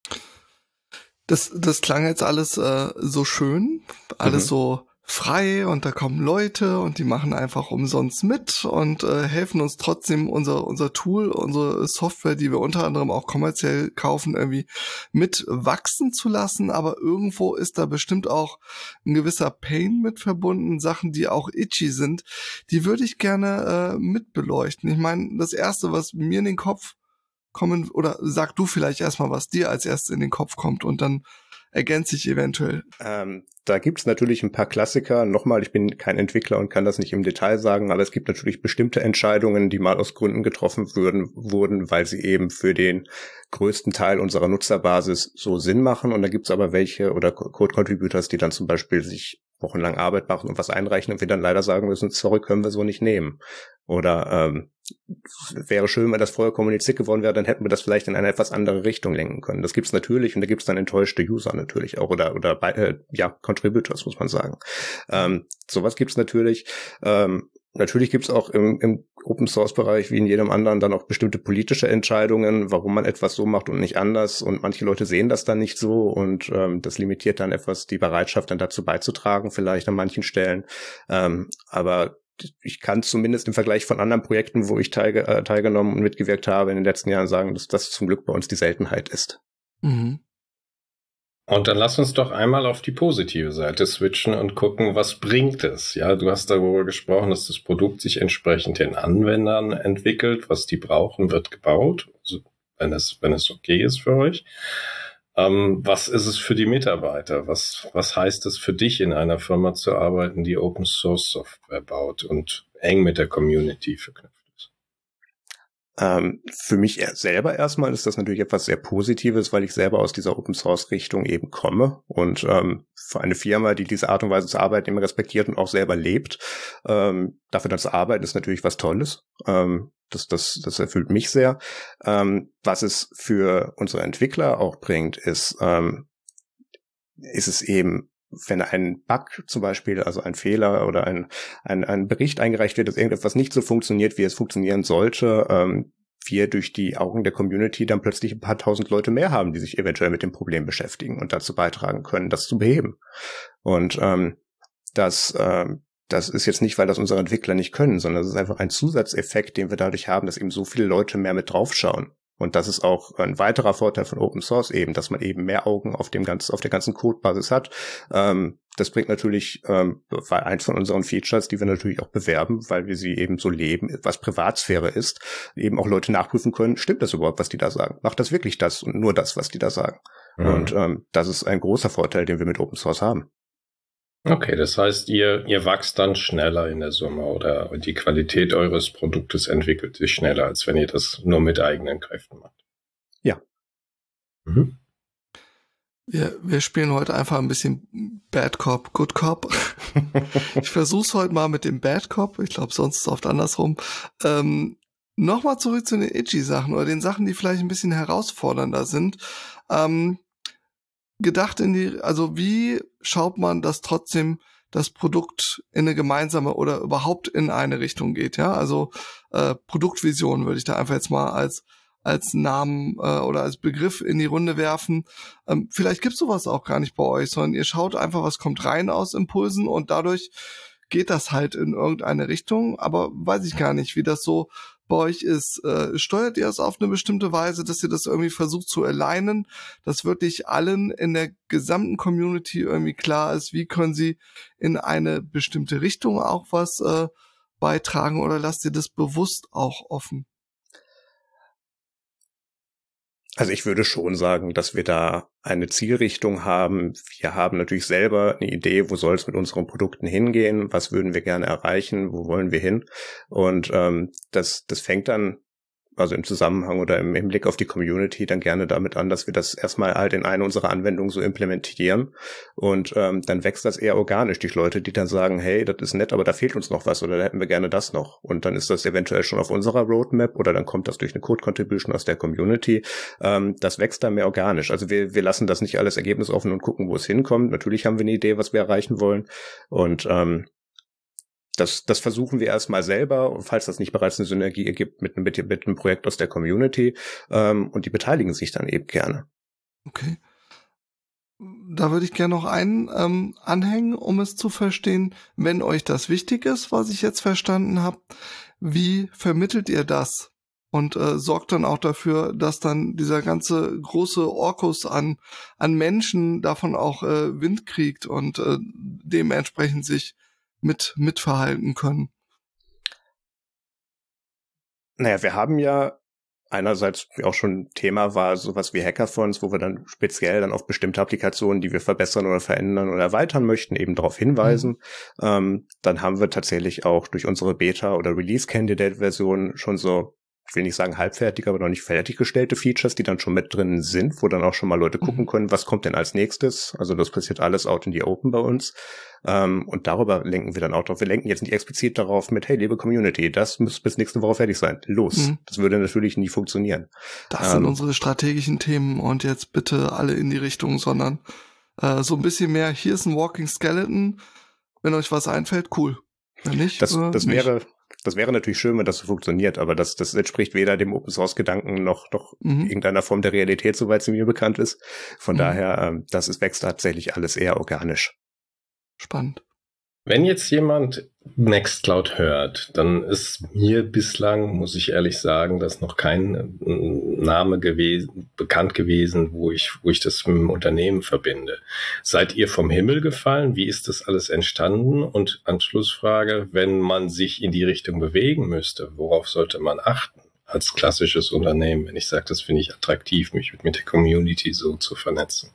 Das klang jetzt alles so schön, alles so frei und da kommen Leute und die machen einfach umsonst mit und helfen uns trotzdem unser Tool, unsere Software, die wir unter anderem auch kommerziell kaufen, irgendwie mit wachsen zu lassen, aber irgendwo ist da bestimmt auch ein gewisser Pain mit verbunden, Sachen, die auch itchy sind, die würde ich gerne mit beleuchten. Ich meine, das Erste, was mir in den Kopf kommen, oder sag du vielleicht erstmal, was dir als erstes in den Kopf kommt und dann ergänze ich eventuell. Da gibt's natürlich ein paar Klassiker. Nochmal, ich bin kein Entwickler und kann das nicht im Detail sagen, aber es gibt natürlich bestimmte Entscheidungen, die mal aus Gründen getroffen wurden, weil sie eben für den größten Teil unserer Nutzerbasis so Sinn machen. Und da gibt's aber welche oder Code-Contributors, die dann zum Beispiel sich wochenlang Arbeit machen und was einreichen und wir dann leider sagen müssen, sorry, können wir so nicht nehmen. Oder wäre schön, wenn das vorher kommuniziert geworden wäre, dann hätten wir das vielleicht in eine etwas andere Richtung lenken können. Das gibt's natürlich und da gibt's dann enttäuschte User natürlich auch oder Contributors, muss man sagen. Sowas gibt's natürlich. Natürlich gibt's auch im Open-Source-Bereich wie in jedem anderen dann auch bestimmte politische Entscheidungen, warum man etwas so macht und nicht anders. Und manche Leute sehen das dann nicht so und das limitiert dann etwas die Bereitschaft, dann dazu beizutragen, vielleicht an manchen Stellen. Aber ich kann zumindest im Vergleich von anderen Projekten, wo ich teilgenommen und mitgewirkt habe in den letzten Jahren sagen, dass das zum Glück bei uns die Seltenheit ist. Mhm. Und dann lass uns doch einmal auf die positive Seite switchen und gucken, was bringt es? Ja, du hast darüber gesprochen, dass das Produkt sich entsprechend den Anwendern entwickelt. Was die brauchen, wird gebaut, also wenn es okay ist für euch. Was ist es für die Mitarbeiter? Was heißt es für dich, in einer Firma zu arbeiten, die Open Source Software baut und eng mit der Community verknüpft ist? Für mich selber erstmal ist das natürlich etwas sehr Positives, weil ich selber aus dieser Open-Source-Richtung eben komme und für eine Firma, die diese Art und Weise zu arbeiten immer respektiert und auch selber lebt, dafür dann zu arbeiten, ist natürlich was Tolles. Das erfüllt mich sehr. Was es für unsere Entwickler auch bringt, ist es eben, wenn ein Bug zum Beispiel, also ein Fehler oder ein Bericht eingereicht wird, dass irgendetwas nicht so funktioniert, wie es funktionieren sollte, wir durch die Augen der Community dann plötzlich ein paar tausend Leute mehr haben, die sich eventuell mit dem Problem beschäftigen und dazu beitragen können, das zu beheben. Und das ist jetzt nicht, weil das unsere Entwickler nicht können, sondern es ist einfach ein Zusatzeffekt, den wir dadurch haben, dass eben so viele Leute mehr mit draufschauen. Und das ist auch ein weiterer Vorteil von Open Source eben, dass man eben mehr Augen auf der ganzen Codebasis hat. Das bringt natürlich, war eins von unseren Features, die wir natürlich auch bewerben, weil wir sie eben so leben, was Privatsphäre ist, eben auch Leute nachprüfen können, stimmt das überhaupt, was die da sagen? Macht das wirklich das und nur das, was die da sagen? Mhm. Und das ist ein großer Vorteil, den wir mit Open Source haben. Okay, das heißt, ihr wachst dann schneller in der Summe oder die Qualität eures Produktes entwickelt sich schneller, als wenn ihr das nur mit eigenen Kräften macht. Ja. Mhm. Wir spielen heute einfach ein bisschen Bad Cop, Good Cop. Ich versuch's heute mal mit dem Bad Cop. Ich glaube, sonst ist es oft andersrum. Nochmal zurück zu den Itchy-Sachen oder den Sachen, die vielleicht ein bisschen herausfordernder sind. Gedacht also wie schaut man, dass trotzdem das Produkt in eine gemeinsame oder überhaupt in eine Richtung geht, ja? Also Produktvision würde ich da einfach jetzt mal als Namen oder als Begriff in die Runde werfen. Vielleicht gibt's sowas auch gar nicht bei euch, sondern ihr schaut einfach, was kommt rein aus Impulsen und dadurch geht das halt in irgendeine Richtung, aber weiß ich gar nicht, wie das so bei euch ist. Steuert ihr es auf eine bestimmte Weise, dass ihr das irgendwie versucht zu alignen, dass wirklich allen in der gesamten Community irgendwie klar ist, wie können sie in eine bestimmte Richtung auch was beitragen oder lasst ihr das bewusst auch offen? Also ich würde schon sagen, dass wir da eine Zielrichtung haben. Wir haben natürlich selber eine Idee, wo soll es mit unseren Produkten hingehen, was würden wir gerne erreichen, wo wollen wir hin. Und das fängt dann, also im Zusammenhang oder im Hinblick auf die Community, dann gerne damit an, dass wir das erstmal halt in eine unserer Anwendungen so implementieren und dann wächst das eher organisch durch Leute, die dann sagen, hey, das ist nett, aber da fehlt uns noch was oder da hätten wir gerne das noch und dann ist das eventuell schon auf unserer Roadmap oder dann kommt das durch eine Code-Contribution aus der Community. Das wächst dann mehr organisch. Also wir lassen das nicht alles ergebnisoffen und gucken, wo es hinkommt. Natürlich haben wir eine Idee, was wir erreichen wollen und das versuchen wir erstmal selber, falls das nicht bereits eine Synergie ergibt mit einem Projekt aus der Community und die beteiligen sich dann eben gerne. Okay. Da würde ich gerne noch einen anhängen, um es zu verstehen, wenn euch das wichtig ist, was ich jetzt verstanden habe. Wie vermittelt ihr das? Und sorgt dann auch dafür, dass dann dieser ganze große Orkus an Menschen davon auch Wind kriegt und dementsprechend sich mitverhalten können. Naja, wir haben ja einerseits, wie auch schon Thema war, sowas wie Hackathons, wo wir dann speziell dann auf bestimmte Applikationen, die wir verbessern oder verändern oder erweitern möchten, eben darauf hinweisen. Dann haben wir tatsächlich auch durch unsere Beta- oder Release-Candidate-Version schon so, ich will nicht sagen halbfertig, aber noch nicht fertiggestellte Features, die dann schon mit drin sind, wo dann auch schon mal Leute gucken können, was kommt denn als nächstes. Also das passiert alles out in the open bei uns. Und darüber lenken wir dann auch drauf. Wir lenken jetzt nicht explizit darauf mit, hey, liebe Community, das muss bis nächste Woche fertig sein. Los. Das würde natürlich nie funktionieren. Das sind unsere strategischen Themen und jetzt bitte alle in die Richtung, sondern so ein bisschen mehr, hier ist ein Walking Skeleton. Wenn euch was einfällt, cool. Wenn nicht, das wäre natürlich schön, wenn das so funktioniert, aber das entspricht weder dem Open-Source-Gedanken noch irgendeiner Form der Realität, soweit sie mir bekannt ist. Von daher, wächst tatsächlich alles eher organisch. Spannend. Wenn jetzt jemand Nextcloud hört, dann ist mir bislang, muss ich ehrlich sagen, dass noch kein Name bekannt gewesen, wo ich das mit dem Unternehmen verbinde. Seid ihr vom Himmel gefallen? Wie ist das alles entstanden? Und Anschlussfrage, wenn man sich in die Richtung bewegen müsste, worauf sollte man achten als klassisches Unternehmen? Wenn ich sage, das finde ich attraktiv, mich mit der Community so zu vernetzen.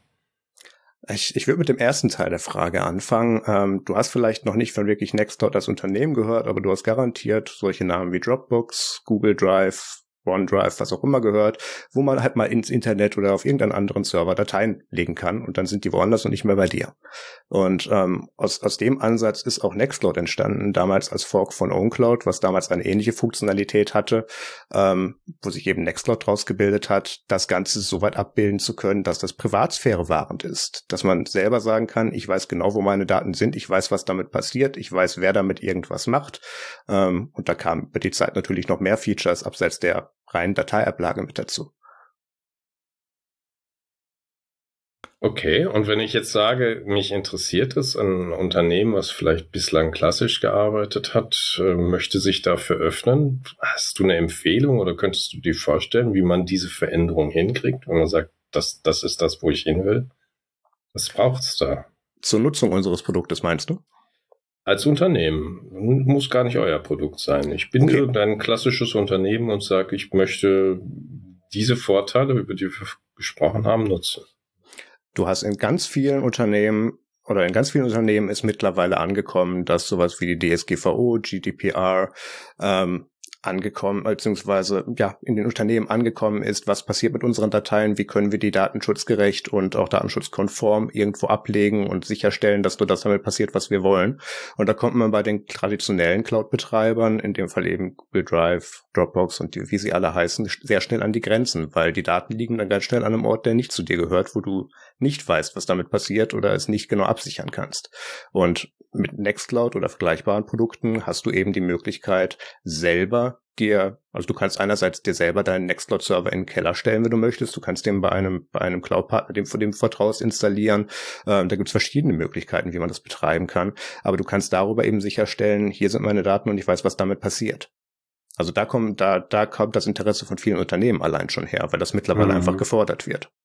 Ich würde mit dem ersten Teil der Frage anfangen. Du hast vielleicht noch nicht von wirklich Nextcloud als Unternehmen gehört, aber du hast garantiert solche Namen wie Dropbox, Google Drive, OneDrive, was auch immer gehört, wo man halt mal ins Internet oder auf irgendeinen anderen Server Dateien legen kann und dann sind die woanders und nicht mehr bei dir. Und aus dem Ansatz ist auch Nextcloud entstanden, damals als Fork von OwnCloud, was damals eine ähnliche Funktionalität hatte, wo sich eben Nextcloud draus gebildet hat, das Ganze so weit abbilden zu können, dass das Privatsphäre wahrend ist, dass man selber sagen kann, ich weiß genau, wo meine Daten sind, ich weiß, was damit passiert, ich weiß, wer damit irgendwas macht. Und da kam über die Zeit natürlich noch mehr Features abseits der reinen Dateiablage mit dazu. Okay, und wenn ich jetzt sage, mich interessiert es, ein Unternehmen, was vielleicht bislang klassisch gearbeitet hat, möchte sich dafür öffnen, hast du eine Empfehlung oder könntest du dir vorstellen, wie man diese Veränderung hinkriegt, wenn man sagt, das ist das, wo ich hin will? Was braucht's da? Zur Nutzung unseres Produktes, meinst du? Als Unternehmen. Muss gar nicht euer Produkt sein. Ich bin ein klassisches Unternehmen und sage, ich möchte diese Vorteile, über die wir gesprochen haben, nutzen. Du hast in ganz vielen Unternehmen ist mittlerweile angekommen, dass sowas wie die DSGVO, GDPR angekommen, beziehungsweise in den Unternehmen angekommen ist, was passiert mit unseren Dateien, wie können wir die datenschutzgerecht und auch datenschutzkonform irgendwo ablegen und sicherstellen, dass nur das damit passiert, was wir wollen. Und da kommt man bei den traditionellen Cloud-Betreibern, in dem Fall eben Google Drive, Dropbox und wie sie alle heißen, sehr schnell an die Grenzen, weil die Daten liegen dann ganz schnell an einem Ort, der nicht zu dir gehört, wo du nicht weißt, was damit passiert oder es nicht genau absichern kannst. Und mit Nextcloud oder vergleichbaren Produkten hast du eben die Möglichkeit, du kannst einerseits dir selber deinen Nextcloud-Server in den Keller stellen, wenn du möchtest. Du kannst den bei einem Cloud-Partner, dem du vertraust, installieren. Da gibt es verschiedene Möglichkeiten, wie man das betreiben kann. Aber du kannst darüber eben sicherstellen, hier sind meine Daten und ich weiß, was damit passiert. Also da kommt das Interesse von vielen Unternehmen allein schon her, weil das mittlerweile einfach gefordert wird.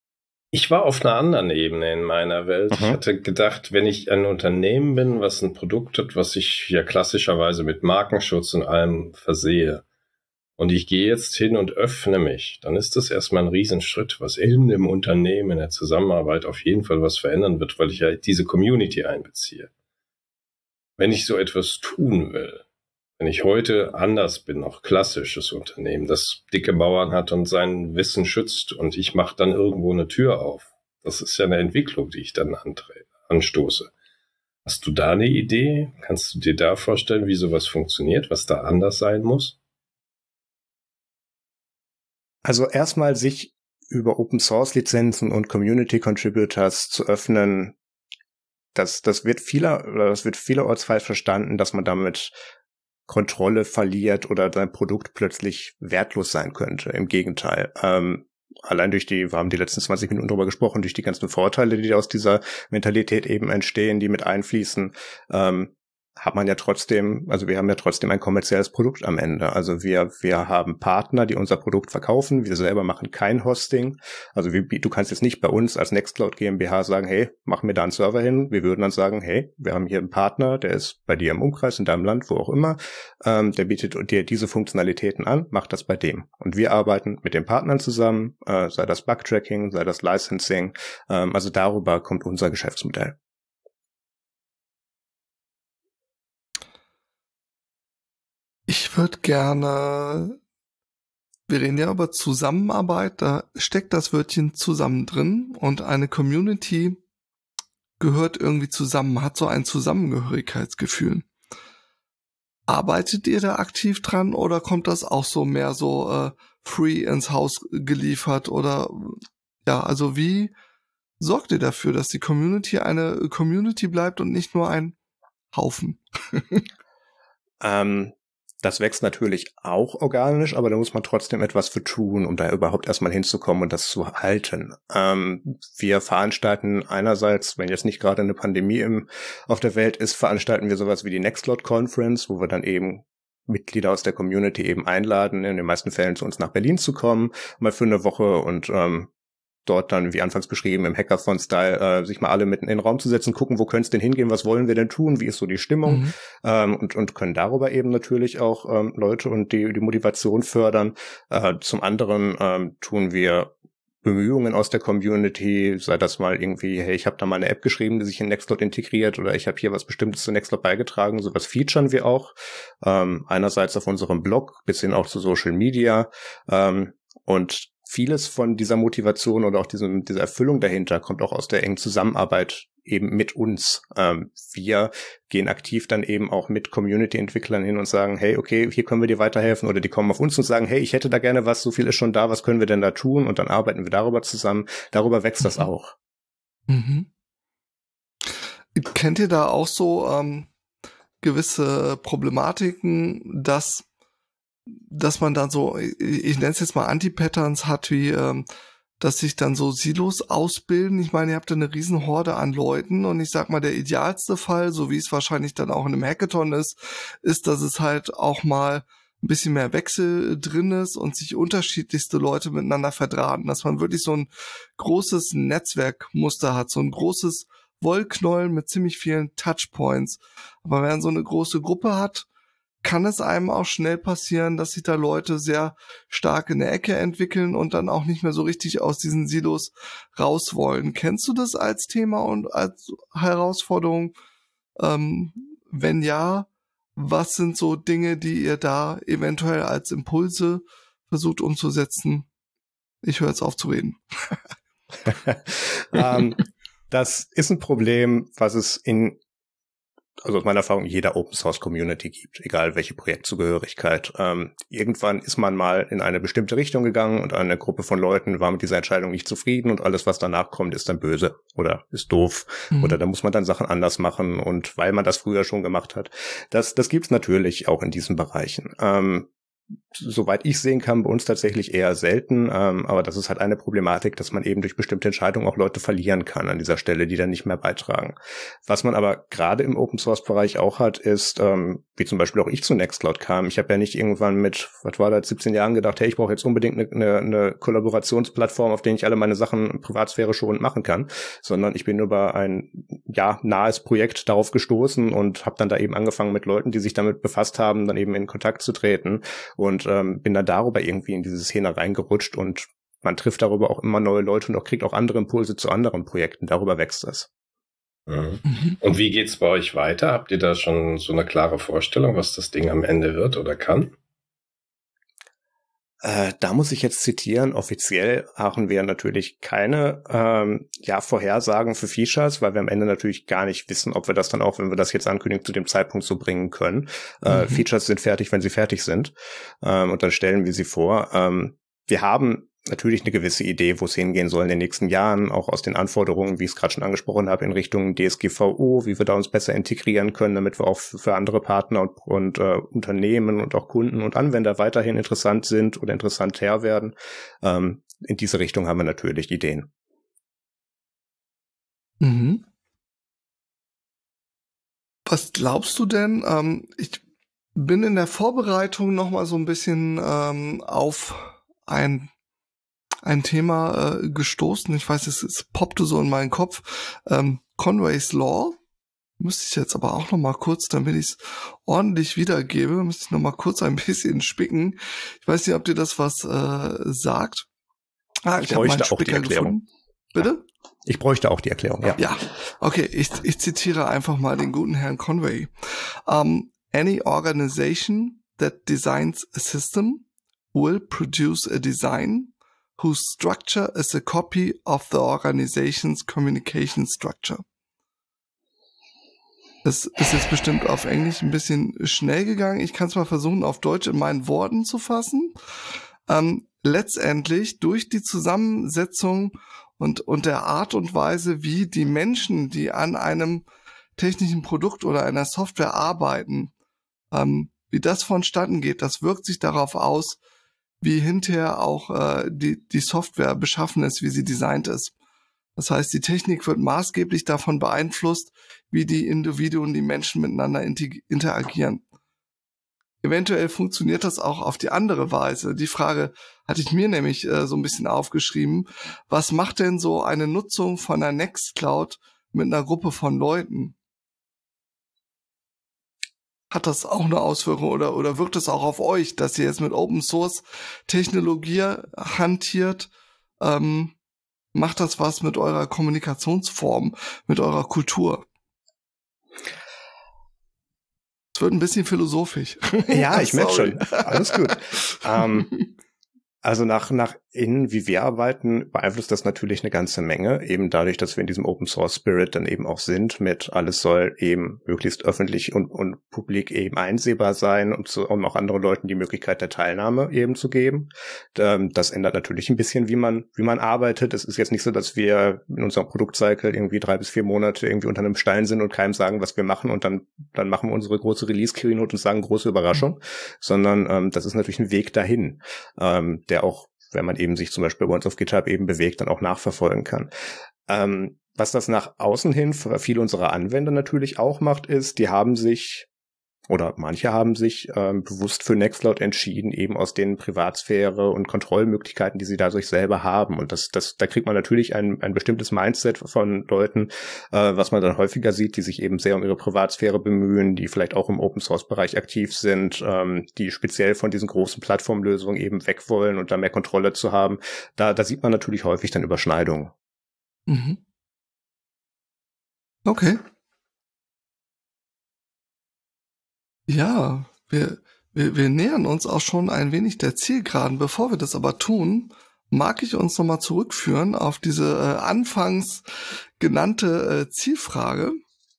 Ich war auf einer anderen Ebene in meiner Welt. Ich hatte gedacht, wenn ich ein Unternehmen bin, was ein Produkt hat, was ich ja klassischerweise mit Markenschutz und allem versehe, und ich gehe jetzt hin und öffne mich, dann ist das erstmal ein Riesenschritt, was in dem Unternehmen, in der Zusammenarbeit auf jeden Fall was verändern wird, weil ich ja diese Community einbeziehe. Wenn ich so etwas tun will, wenn ich heute anders bin, auch klassisches Unternehmen, das dicke Mauern hat und sein Wissen schützt und ich mache dann irgendwo eine Tür auf. Das ist ja eine Entwicklung, die ich dann anstoße. Hast du da eine Idee? Kannst du dir da vorstellen, wie sowas funktioniert, was da anders sein muss? Also erstmal sich über Open-Source-Lizenzen und Community-Contributors zu öffnen, das wird vielerorts falsch verstanden, dass man damit Kontrolle verliert oder sein Produkt plötzlich wertlos sein könnte. Im Gegenteil. Allein wir haben die letzten 20 Minuten drüber gesprochen, durch die ganzen Vorteile, die aus dieser Mentalität eben entstehen, die mit einfließen, hat man ja trotzdem, also wir haben ja trotzdem ein kommerzielles Produkt am Ende. Also wir haben Partner, die unser Produkt verkaufen. Wir selber machen kein Hosting. Also du kannst jetzt nicht bei uns als Nextcloud GmbH sagen, hey, mach mir da einen Server hin. Wir würden dann sagen, hey, wir haben hier einen Partner, der ist bei dir im Umkreis, in deinem Land, wo auch immer. Der bietet dir diese Funktionalitäten an, mach das bei dem. Und wir arbeiten mit den Partnern zusammen, sei das Bugtracking, sei das Licensing. Also darüber kommt unser Geschäftsmodell. Ich würde gerne, wir reden ja über Zusammenarbeit, da steckt das Wörtchen zusammen drin und eine Community gehört irgendwie zusammen, hat so ein Zusammengehörigkeitsgefühl. Arbeitet ihr da aktiv dran oder kommt das auch so mehr so free ins Haus geliefert oder ja, also wie sorgt ihr dafür, dass die Community eine Community bleibt und nicht nur ein Haufen? Das wächst natürlich auch organisch, aber da muss man trotzdem etwas für tun, um da überhaupt erstmal hinzukommen und das zu halten. Wir veranstalten einerseits, wenn jetzt nicht gerade eine Pandemie auf der Welt ist, veranstalten wir sowas wie die Nextcloud Conference, wo wir dann eben Mitglieder aus der Community eben einladen, in den meisten Fällen zu uns nach Berlin zu kommen, mal für eine Woche und dort dann, wie anfangs beschrieben, im Hackathon-Style, sich mal alle mitten in den Raum zu setzen, gucken, wo könnte es denn hingehen, was wollen wir denn tun, wie ist so die Stimmung, und können darüber eben natürlich auch Leute und die Motivation fördern. Zum anderen tun wir Bemühungen aus der Community, sei das mal irgendwie, hey, ich habe da mal eine App geschrieben, die sich in Nextcloud integriert oder ich habe hier was Bestimmtes zu Nextcloud beigetragen, sowas featuren wir auch. Einerseits auf unserem Blog, bis hin auch zu Social Media, und vieles von dieser Motivation oder auch dieser Erfüllung dahinter kommt auch aus der engen Zusammenarbeit eben mit uns. Wir gehen aktiv dann eben auch mit Community-Entwicklern hin und sagen, hey, okay, hier können wir dir weiterhelfen, oder die kommen auf uns und sagen, hey, ich hätte da gerne was, so viel ist schon da, was können wir denn da tun? Und dann arbeiten wir darüber zusammen. Darüber wächst das auch. Mhm. Kennt ihr da auch so gewisse Problematiken, dass man dann so, ich nenne es jetzt mal Anti-Patterns hat, wie dass sich dann so Silos ausbilden? Ich meine, ihr habt da eine riesen Horde an Leuten und ich sag mal, der idealste Fall, so wie es wahrscheinlich dann auch in einem Hackathon ist, dass es halt auch mal ein bisschen mehr Wechsel drin ist und sich unterschiedlichste Leute miteinander verdrahten, dass man wirklich so ein großes Netzwerkmuster hat, so ein großes Wollknäuel mit ziemlich vielen Touchpoints. Aber wenn man so eine große Gruppe hat, kann es einem auch schnell passieren, dass sich da Leute sehr stark in der Ecke entwickeln und dann auch nicht mehr so richtig aus diesen Silos raus wollen. Kennst du das als Thema und als Herausforderung? Wenn ja, was sind so Dinge, die ihr da eventuell als Impulse versucht umzusetzen? Ich höre jetzt auf zu reden. Das ist ein Problem, was es also aus meiner Erfahrung, jeder Open-Source-Community gibt, egal welche Projektzugehörigkeit. Irgendwann ist man mal in eine bestimmte Richtung gegangen und eine Gruppe von Leuten war mit dieser Entscheidung nicht zufrieden und alles, was danach kommt, ist dann böse oder ist doof oder da muss man dann Sachen anders machen und weil man das früher schon gemacht hat. Das gibt's natürlich auch in diesen Bereichen. soweit ich sehen kann, bei uns tatsächlich eher selten. Aber das ist halt eine Problematik, dass man eben durch bestimmte Entscheidungen auch Leute verlieren kann an dieser Stelle, die dann nicht mehr beitragen. Was man aber gerade im Open-Source-Bereich auch hat, ist, wie zum Beispiel auch ich zu Nextcloud kam. Ich habe ja nicht irgendwann mit, 17 Jahren gedacht, hey, ich brauche jetzt unbedingt eine Kollaborationsplattform, auf der ich alle meine Sachen Privatsphäre schonend machen kann, sondern ich bin über ein nahes Projekt darauf gestoßen und habe dann da eben angefangen mit Leuten, die sich damit befasst haben, dann eben in Kontakt zu treten und bin dann darüber irgendwie in diese Szene reingerutscht und man trifft darüber auch immer neue Leute und auch kriegt auch andere Impulse zu anderen Projekten. Darüber wächst es. Mhm. Und wie geht's bei euch weiter? Habt ihr da schon so eine klare Vorstellung, was das Ding am Ende wird oder kann? Da muss ich jetzt zitieren, offiziell haben wir natürlich keine Vorhersagen für Features, weil wir am Ende natürlich gar nicht wissen, ob wir das dann auch, wenn wir das jetzt ankündigen, zu dem Zeitpunkt so bringen können. Features sind fertig, wenn sie fertig sind, und dann stellen wir sie vor. Wir haben natürlich eine gewisse Idee, wo es hingehen soll in den nächsten Jahren, auch aus den Anforderungen, wie ich es gerade schon angesprochen habe, in Richtung DSGVO, wie wir da uns besser integrieren können, damit wir auch für andere Partner und Unternehmen und auch Kunden und Anwender weiterhin interessant sind oder interessant her werden. In diese Richtung haben wir natürlich Ideen. Mhm. Was glaubst du denn? Ich bin in der Vorbereitung noch mal so ein bisschen auf ein Thema gestoßen. Ich weiß, es poppte so in meinen Kopf. Conway's Law. Müsste ich jetzt aber auch noch mal kurz, damit ich es ordentlich wiedergebe, müsste ich noch mal kurz ein bisschen spicken. Ich weiß nicht, ob dir das was sagt. Ich bräuchte auch die Erklärung. Bitte? Ich bräuchte auch die Erklärung, ja. Ja, okay, ich zitiere einfach mal den guten Herrn Conway. Any organization that designs a system will produce a design whose structure is a copy of the organization's communication structure. Das ist jetzt bestimmt auf Englisch ein bisschen schnell gegangen. Ich kann es mal versuchen, auf Deutsch in meinen Worten zu fassen. Letztendlich durch die Zusammensetzung und der Art und Weise, wie die Menschen, die an einem technischen Produkt oder einer Software arbeiten, wie das vonstatten geht, das wirkt sich darauf aus, wie hinterher auch die Software beschaffen ist, wie sie designt ist. Das heißt, die Technik wird maßgeblich davon beeinflusst, wie die Individuen, die Menschen miteinander interagieren. Eventuell funktioniert das auch auf die andere Weise. Die Frage hatte ich mir nämlich so ein bisschen aufgeschrieben. Was macht denn so eine Nutzung von einer Nextcloud mit einer Gruppe von Leuten? Hat das auch eine Auswirkung oder wirkt es auch auf euch, dass ihr jetzt mit Open Source Technologie hantiert? Macht das was mit eurer Kommunikationsform, mit eurer Kultur? Es wird ein bisschen philosophisch. Ja, ich merke schon. Alles gut. Also nach innen, wie wir arbeiten, beeinflusst das natürlich eine ganze Menge, eben dadurch, dass wir in diesem Open Source Spirit dann eben auch sind, mit alles soll eben möglichst öffentlich und publik eben einsehbar sein, um auch anderen Leuten die Möglichkeit der Teilnahme eben zu geben. Das ändert natürlich ein bisschen, wie man arbeitet. Es ist jetzt nicht so, dass wir in unserem Produktcycle irgendwie 3 bis 4 Monate irgendwie unter einem Stein sind und keinem sagen, was wir machen, und dann machen wir unsere große Release-Keynote und sagen große Überraschung, sondern das ist natürlich ein Weg dahin, der auch, wenn man eben sich zum Beispiel bei uns auf GitHub eben bewegt, dann auch nachverfolgen kann. Was das nach außen hin für viele unserer Anwender natürlich auch macht, ist, manche haben sich bewusst für Nextcloud entschieden, eben aus den Privatsphäre und Kontrollmöglichkeiten, die sie dadurch selber haben. Und da kriegt man natürlich ein bestimmtes Mindset von Leuten, was man dann häufiger sieht, die sich eben sehr um ihre Privatsphäre bemühen, die vielleicht auch im Open-Source-Bereich aktiv sind, die speziell von diesen großen Plattformlösungen eben weg wollen und da mehr Kontrolle zu haben. Da sieht man natürlich häufig dann Überschneidungen. Mhm. Okay. Ja, wir nähern uns auch schon ein wenig der Zielgeraden. Bevor wir das aber tun, mag ich uns nochmal zurückführen auf diese anfangs genannte Zielfrage.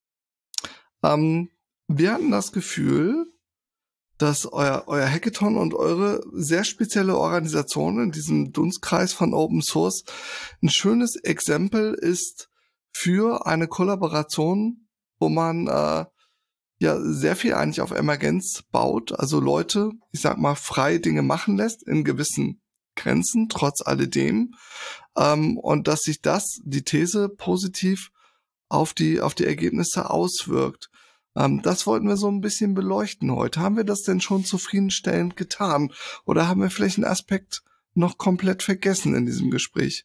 Wir hatten das Gefühl, dass euer Hackathon und eure sehr spezielle Organisation in diesem Dunstkreis von Open Source ein schönes Exempel ist für eine Kollaboration, wo man ja sehr viel eigentlich auf Emergenz baut, also Leute, ich sag mal, frei Dinge machen lässt in gewissen Grenzen, trotz alledem, und dass sich die These positiv auf die Ergebnisse auswirkt. Das wollten wir so ein bisschen beleuchten heute. Haben wir das denn schon zufriedenstellend getan? Oder haben wir vielleicht einen Aspekt noch komplett vergessen in diesem Gespräch?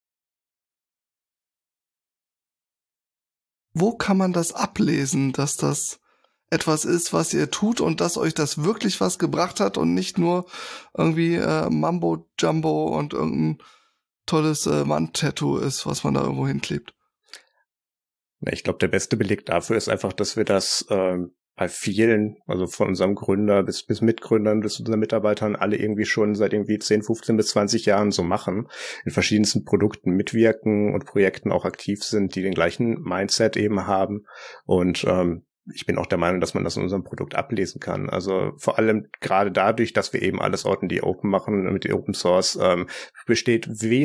Wo kann man das ablesen, dass das etwas ist, was ihr tut und dass euch das wirklich was gebracht hat und nicht nur irgendwie Mambo Jumbo und irgendein tolles Wandtattoo ist, was man da irgendwo hinklebt? Ich glaube, der beste Beleg dafür ist einfach, dass wir das bei vielen, also von unserem Gründer bis Mitgründern, bis unseren Mitarbeitern, alle irgendwie schon seit irgendwie 10, 15 bis 20 Jahren so machen, in verschiedensten Produkten mitwirken und Projekten auch aktiv sind, die den gleichen Mindset eben haben. Und ich bin auch der Meinung, dass man das in unserem Produkt ablesen kann. Also vor allem gerade dadurch, dass wir eben alles ordentlich open machen mit Open Source, besteht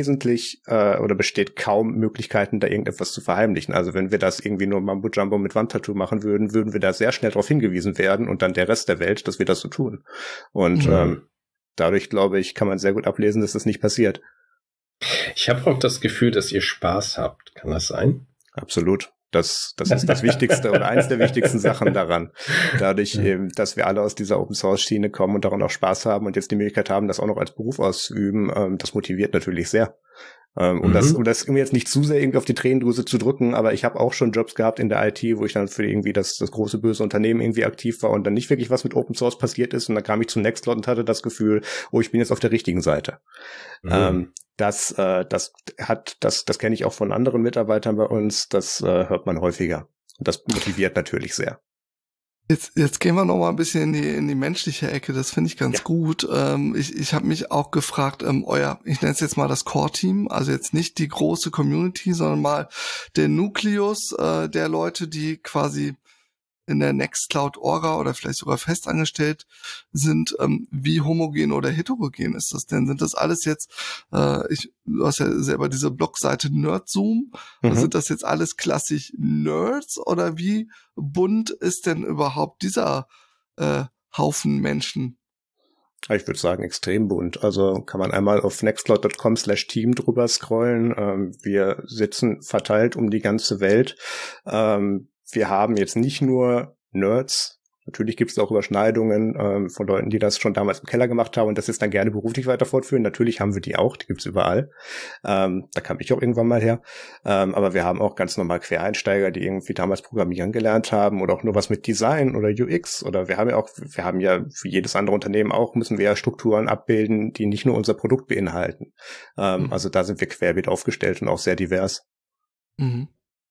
kaum Möglichkeiten, da irgendetwas zu verheimlichen. Also wenn wir das irgendwie nur Mambo Jumbo mit Wandtattoo machen würden wir da sehr schnell darauf hingewiesen werden und dann der Rest der Welt, dass wir das so tun. Und dadurch, glaube ich, kann man sehr gut ablesen, dass das nicht passiert. Ich habe auch das Gefühl, dass ihr Spaß habt. Kann das sein? Absolut. Das ist das Wichtigste oder eins der wichtigsten Sachen daran. Dadurch eben, dass wir alle aus dieser Open-Source-Schiene kommen und daran auch Spaß haben und jetzt die Möglichkeit haben, das auch noch als Beruf auszuüben, das motiviert natürlich sehr. Um das irgendwie jetzt nicht zu sehr irgendwie auf die Tränendrüse zu drücken, aber ich habe auch schon Jobs gehabt in der IT, wo ich dann für irgendwie das große böse Unternehmen irgendwie aktiv war und dann nicht wirklich was mit Open Source passiert ist und dann kam ich zu Nextcloud und hatte das Gefühl, oh, ich bin jetzt auf der richtigen Seite. Das kenne ich auch von anderen Mitarbeitern bei uns, das hört man häufiger. Und das motiviert natürlich sehr. Jetzt gehen wir noch mal ein bisschen in die menschliche Ecke, das finde ich ganz gut. Ich habe mich auch gefragt, ich nenne es jetzt mal das Core-Team, also jetzt nicht die große Community, sondern mal der Nukleus der Leute, die quasi in der Nextcloud-Orga oder vielleicht sogar festangestellt sind, wie homogen oder heterogen ist das denn? Sind das alles jetzt, du hast ja selber diese Blogseite Nerdzoom, sind das jetzt alles klassisch Nerds oder wie bunt ist denn überhaupt dieser Haufen Menschen? Ich würde sagen, extrem bunt. Also kann man einmal auf nextcloud.com/team drüber scrollen. Wir sitzen verteilt um die ganze Welt. Wir haben jetzt nicht nur Nerds, natürlich gibt es auch Überschneidungen von Leuten, die das schon damals im Keller gemacht haben und das jetzt dann gerne beruflich weiter fortführen. Natürlich haben wir die auch, die gibt's überall. Da kam ich auch irgendwann mal her. Aber wir haben auch ganz normal Quereinsteiger, die irgendwie damals Programmieren gelernt haben oder auch nur was mit Design oder UX. Oder wir haben ja wie jedes andere Unternehmen auch, müssen wir ja Strukturen abbilden, die nicht nur unser Produkt beinhalten. Also da sind wir querbeet aufgestellt und auch sehr divers. Mhm.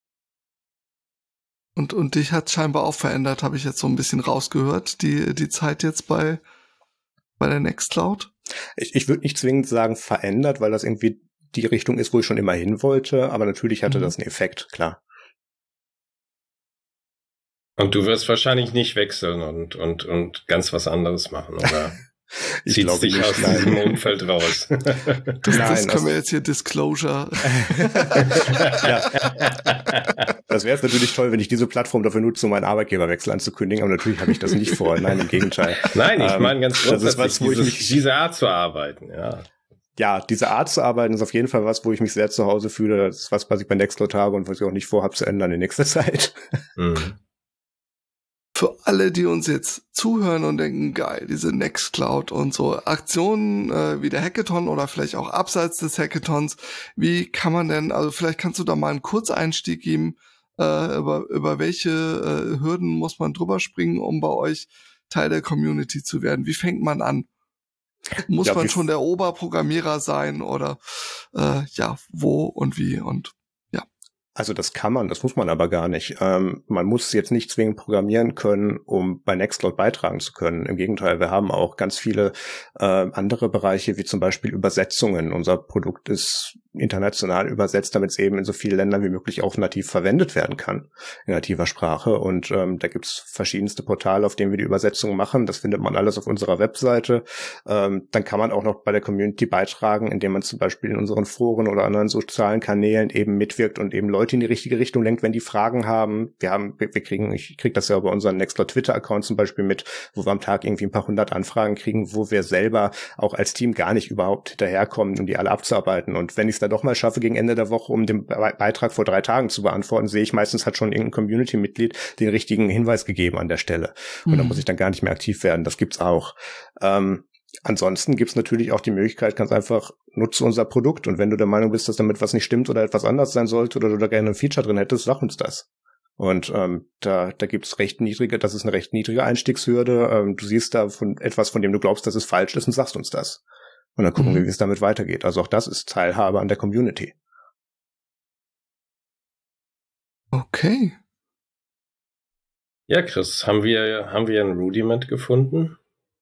Und dich hat scheinbar auch verändert, habe ich jetzt so ein bisschen rausgehört, die Zeit jetzt bei der Nextcloud? Ich würde nicht zwingend sagen verändert, weil das irgendwie die Richtung ist, wo ich schon immer hin wollte, aber natürlich hatte das einen Effekt, klar. Und du wirst wahrscheinlich nicht wechseln und ganz was anderes machen, oder? Ich glaube dich nicht, aus diesem Umfeld raus. Das können wir jetzt hier Disclosure. Ja. Das wäre jetzt natürlich toll, wenn ich diese Plattform dafür nutze, um meinen Arbeitgeberwechsel anzukündigen, aber natürlich habe ich das nicht vor. Nein, im Gegenteil. Nein, ich meine ganz grundsätzlich, das ist was, diese Art zu arbeiten, ja. Ja, diese Art zu arbeiten ist auf jeden Fall was, wo ich mich sehr zu Hause fühle. Das ist was ich bei Nextcloud habe und was ich auch nicht vorhabe zu ändern in nächster Zeit. Für alle, die uns jetzt zuhören und denken, geil, diese Nextcloud und so Aktionen wie der Hackathon oder vielleicht auch abseits des Hackathons, wie kann man denn, also vielleicht kannst du da mal einen Kurzeinstieg geben, über welche Hürden muss man drüber springen, um bei euch Teil der Community zu werden? Wie fängt man an? Muss man schon der Oberprogrammierer sein oder wo und wie und Also das muss man aber gar nicht. Man muss jetzt nicht zwingend programmieren können, um bei Nextcloud beitragen zu können. Im Gegenteil, wir haben auch ganz viele andere Bereiche, wie zum Beispiel Übersetzungen. Unser Produkt ist international übersetzt, damit es eben in so vielen Ländern wie möglich auch nativ verwendet werden kann, in nativer Sprache. Und da gibt's verschiedenste Portale, auf denen wir die Übersetzung machen. Das findet man alles auf unserer Webseite. Dann kann man auch noch bei der Community beitragen, indem man zum Beispiel in unseren Foren oder anderen sozialen Kanälen eben mitwirkt und eben Leute Leute in die richtige Richtung lenkt, wenn die Fragen haben. Ich krieg das ja über unseren Nextcloud Twitter-Account zum Beispiel mit, wo wir am Tag irgendwie ein paar hundert Anfragen kriegen, wo wir selber auch als Team gar nicht überhaupt hinterherkommen, um die alle abzuarbeiten. Und wenn ich es dann doch mal schaffe, gegen Ende der Woche, um den Beitrag vor 3 Tagen zu beantworten, sehe ich meistens, hat schon irgendein Community-Mitglied den richtigen Hinweis gegeben an der Stelle. Und da muss ich dann gar nicht mehr aktiv werden. Das gibt's auch. Ansonsten gibt's natürlich auch die Möglichkeit, ganz einfach, nutze unser Produkt. Und wenn du der Meinung bist, dass damit was nicht stimmt oder etwas anders sein sollte oder du da gerne ein Feature drin hättest, sag uns das. Und da gibt's das ist eine recht niedrige Einstiegshürde. Du siehst da von etwas, von dem du glaubst, dass es falsch ist und sagst uns das. Und dann gucken wir, wie es damit weitergeht. Also auch das ist Teilhabe an der Community. Okay. Ja, Chris, haben wir ein Rudiment gefunden?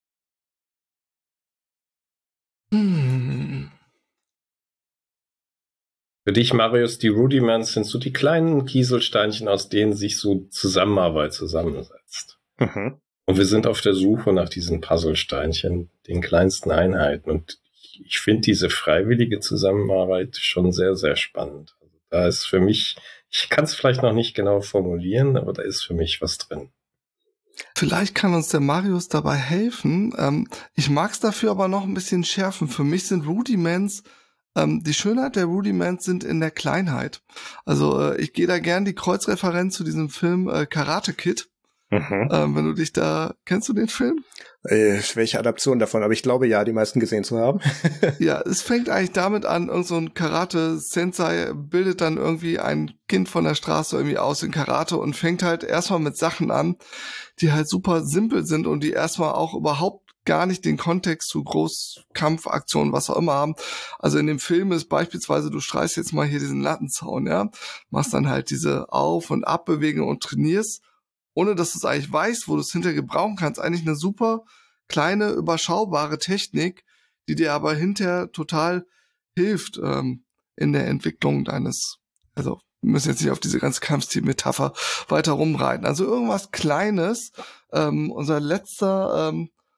Für dich, Marius, die Rudiments sind so die kleinen Kieselsteinchen, aus denen sich so Zusammenarbeit zusammensetzt. Und wir sind auf der Suche nach diesen Puzzlesteinchen, den kleinsten Einheiten. Und ich finde diese freiwillige Zusammenarbeit schon sehr, sehr spannend. Also da ist für mich, ich kann es vielleicht noch nicht genau formulieren, aber da ist für mich was drin. Vielleicht kann uns der Marius dabei helfen. Ich mag es dafür aber noch ein bisschen schärfen. Für mich sind Rudiments, die Schönheit der Rudiments sind in der Kleinheit. Also ich gehe da gern die Kreuzreferenz zu diesem Film Karate Kid. Wenn du dich da, kennst du den Film? Welche Adaption davon? Aber ich glaube ja, die meisten gesehen zu haben. Ja, es fängt eigentlich damit an, irgend so ein Karate-Sensei bildet dann irgendwie ein Kind von der Straße irgendwie aus in Karate und fängt halt erstmal mit Sachen an, die halt super simpel sind und die erstmal auch überhaupt gar nicht den Kontext zu Großkampfaktionen, was auch immer haben. Also in dem Film ist beispielsweise, du streichst jetzt mal hier diesen Lattenzaun, ja, machst dann halt diese Auf- und Abbewegung und trainierst, ohne dass du es eigentlich weißt, wo du es hinterher gebrauchen kannst. Eigentlich eine super kleine, überschaubare Technik, die dir aber hinterher total hilft in der Entwicklung deines, also wir müssen jetzt nicht auf diese ganze Kampfstil-Metapher weiter rumreiten. Also irgendwas Kleines. Unser letzter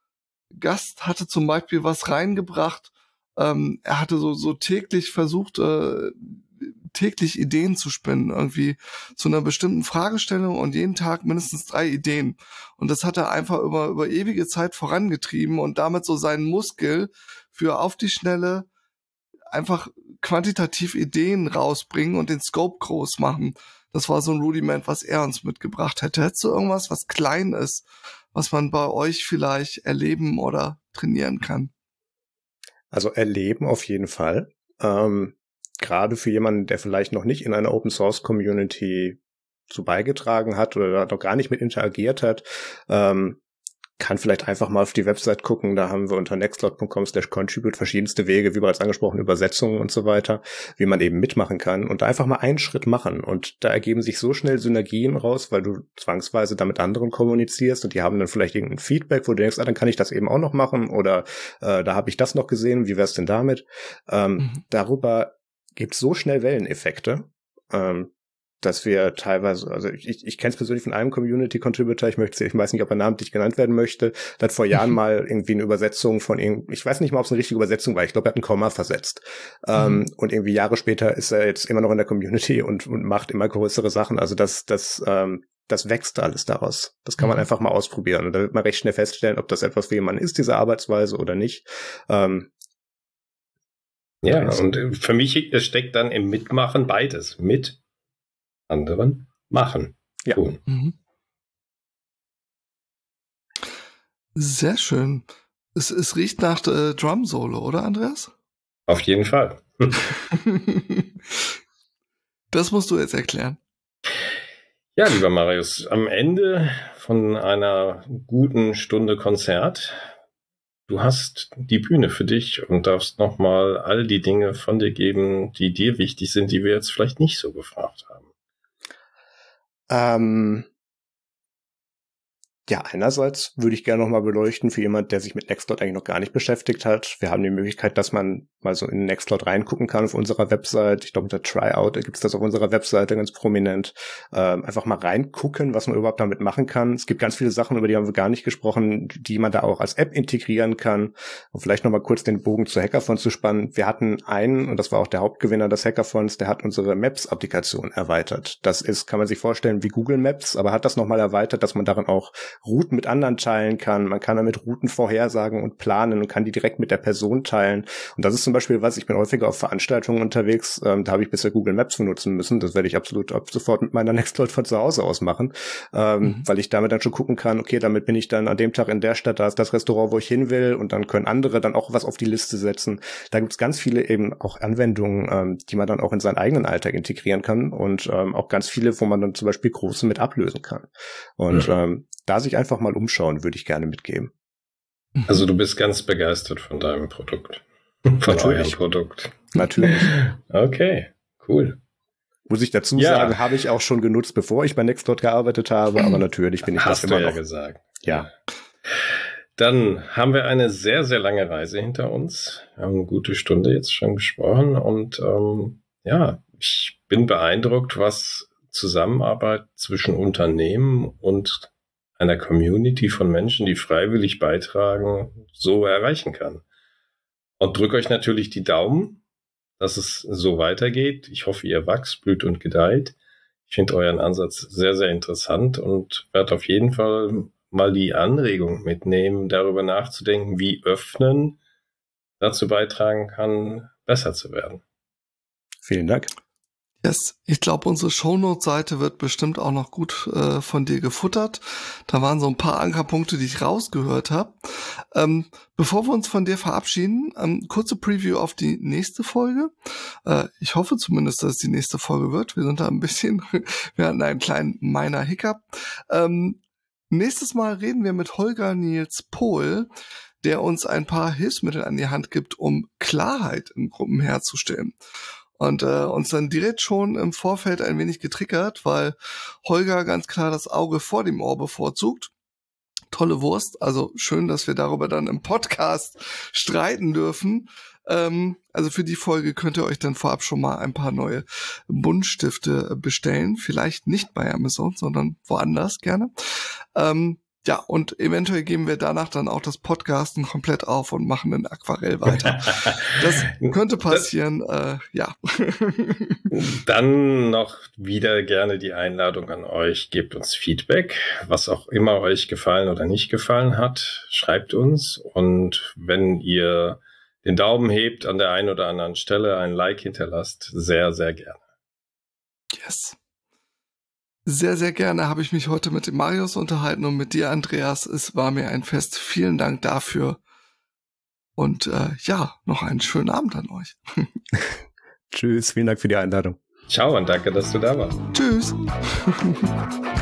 Gast hatte zum Beispiel was reingebracht. Er hatte so täglich versucht, täglich Ideen zu spinnen, irgendwie zu einer bestimmten Fragestellung und jeden Tag mindestens 3 Ideen. Und das hat er einfach über ewige Zeit vorangetrieben und damit so seinen Muskel für auf die Schnelle einfach quantitativ Ideen rausbringen und den Scope groß machen. Das war so ein Rudiment, was er uns mitgebracht hätte. Hättest du irgendwas, was klein ist, was man bei euch vielleicht erleben oder trainieren kann? Also erleben auf jeden Fall. Gerade für jemanden, der vielleicht noch nicht in einer Open-Source-Community zu beigetragen hat oder noch gar nicht mit interagiert hat, kann vielleicht einfach mal auf die Website gucken. Da haben wir unter nextcloud.com/contribute verschiedenste Wege, wie bereits angesprochen, Übersetzungen und so weiter, wie man eben mitmachen kann und da einfach mal einen Schritt machen. Und da ergeben sich so schnell Synergien raus, weil du zwangsweise da mit anderen kommunizierst und die haben dann vielleicht irgendein Feedback, wo du denkst, dann kann ich das eben auch noch machen oder da habe ich das noch gesehen, wie wär's denn damit? Darüber gibt es so schnell Welleneffekte, dass wir teilweise, also ich kenne es persönlich von einem Community-Contributor, ich weiß nicht, ob er namentlich genannt werden möchte, der hat vor Jahren mal irgendwie eine Übersetzung von ich weiß nicht mal, ob es eine richtige Übersetzung war, ich glaube, er hat ein Komma versetzt. Und irgendwie Jahre später ist er jetzt immer noch in der Community und macht immer größere Sachen, also das wächst alles daraus. Das kann man einfach mal ausprobieren und da wird man recht schnell feststellen, ob das etwas für jemanden ist, diese Arbeitsweise oder nicht. Ja, und für mich steckt dann im Mitmachen beides. Mit anderen machen. Ja. Sehr schön. Es riecht nach Drum Solo, oder Andreas? Auf jeden Fall. Das musst du jetzt erklären. Ja, lieber Marius, am Ende von einer guten Stunde Konzert, du hast die Bühne für dich und darfst nochmal all die Dinge von dir geben, die dir wichtig sind, die wir jetzt vielleicht nicht so gefragt haben. Ja, einerseits würde ich gerne nochmal beleuchten für jemand, der sich mit Nextcloud eigentlich noch gar nicht beschäftigt hat. Wir haben die Möglichkeit, dass man mal so in Nextcloud reingucken kann auf unserer Website. Ich glaube, unter Tryout gibt's das auf unserer Webseite ganz prominent. Einfach mal reingucken, was man überhaupt damit machen kann. Es gibt ganz viele Sachen, über die haben wir gar nicht gesprochen, die man da auch als App integrieren kann. Und vielleicht nochmal kurz den Bogen zu Hackathon zu spannen. Wir hatten einen, und das war auch der Hauptgewinner des Hackathons, der hat unsere Maps-Applikation erweitert. Das ist, kann man sich vorstellen, wie Google Maps, aber hat das nochmal erweitert, dass man darin auch Routen mit anderen teilen kann. Man kann damit Routen vorhersagen und planen und kann die direkt mit der Person teilen. Und das ist zum Beispiel was, ich bin häufiger auf Veranstaltungen unterwegs, da habe ich bisher Google Maps benutzen müssen. Das werde ich absolut ab sofort mit meiner Nextcloud von zu Hause aus machen, weil ich damit dann schon gucken kann, okay, damit bin ich dann an dem Tag in der Stadt, da ist das Restaurant, wo ich hin will, und dann können andere dann auch was auf die Liste setzen. Da gibt es ganz viele eben auch Anwendungen, die man dann auch in seinen eigenen Alltag integrieren kann, und auch ganz viele, wo man dann zum Beispiel große mit ablösen kann. Und da sich einfach mal umschauen, würde ich gerne mitgeben. Also du bist ganz begeistert von deinem Produkt. Von eurem Produkt. Natürlich. Okay, cool. Muss ich dazu sagen, habe ich auch schon genutzt, bevor ich bei Nextcloud gearbeitet habe, aber natürlich bin ich das immer noch. Hast du ja gesagt. Ja. Dann haben wir eine sehr, sehr lange Reise hinter uns. Wir haben eine gute Stunde jetzt schon gesprochen, und ich bin beeindruckt, was Zusammenarbeit zwischen Unternehmen und einer Community von Menschen, die freiwillig beitragen, so erreichen kann. Und drücke euch natürlich die Daumen, dass es so weitergeht. Ich hoffe, ihr wachst, blüht und gedeiht. Ich finde euren Ansatz sehr, sehr interessant und werde auf jeden Fall mal die Anregung mitnehmen, darüber nachzudenken, wie Öffnen dazu beitragen kann, besser zu werden. Vielen Dank. Yes. Ich glaube, unsere Shownote-Seite wird bestimmt auch noch gut von dir gefuttert. Da waren so ein paar Ankerpunkte, die ich rausgehört habe. Bevor wir uns von dir verabschieden, kurze Preview auf die nächste Folge. Ich hoffe zumindest, dass es die nächste Folge wird. Wir sind da ein bisschen, wir hatten einen kleinen minor Hiccup. Nächstes Mal reden wir mit Holger Nils Pohl, der uns ein paar Hilfsmittel an die Hand gibt, um Klarheit in Gruppen herzustellen. Und uns dann direkt schon im Vorfeld ein wenig getriggert, weil Holger ganz klar das Auge vor dem Ohr bevorzugt. Tolle Wurst, also schön, dass wir darüber dann im Podcast streiten dürfen. Also für die Folge könnt ihr euch dann vorab schon mal ein paar neue Buntstifte bestellen. Vielleicht nicht bei Amazon, sondern woanders gerne. Ja, und eventuell geben wir danach dann auch das Podcasten komplett auf und machen in Aquarell weiter. Das könnte passieren, ja. Dann noch wieder gerne die Einladung an euch. Gebt uns Feedback, was auch immer euch gefallen oder nicht gefallen hat. Schreibt uns, und wenn ihr den Daumen hebt an der einen oder anderen Stelle, ein Like hinterlasst, sehr, sehr gerne. Yes. Sehr, sehr gerne habe ich mich heute mit dem Marius unterhalten und mit dir, Andreas. Es war mir ein Fest. Vielen Dank dafür. Und ja, noch einen schönen Abend an euch. Tschüss, vielen Dank für die Einladung. Ciao und danke, dass du da warst. Tschüss.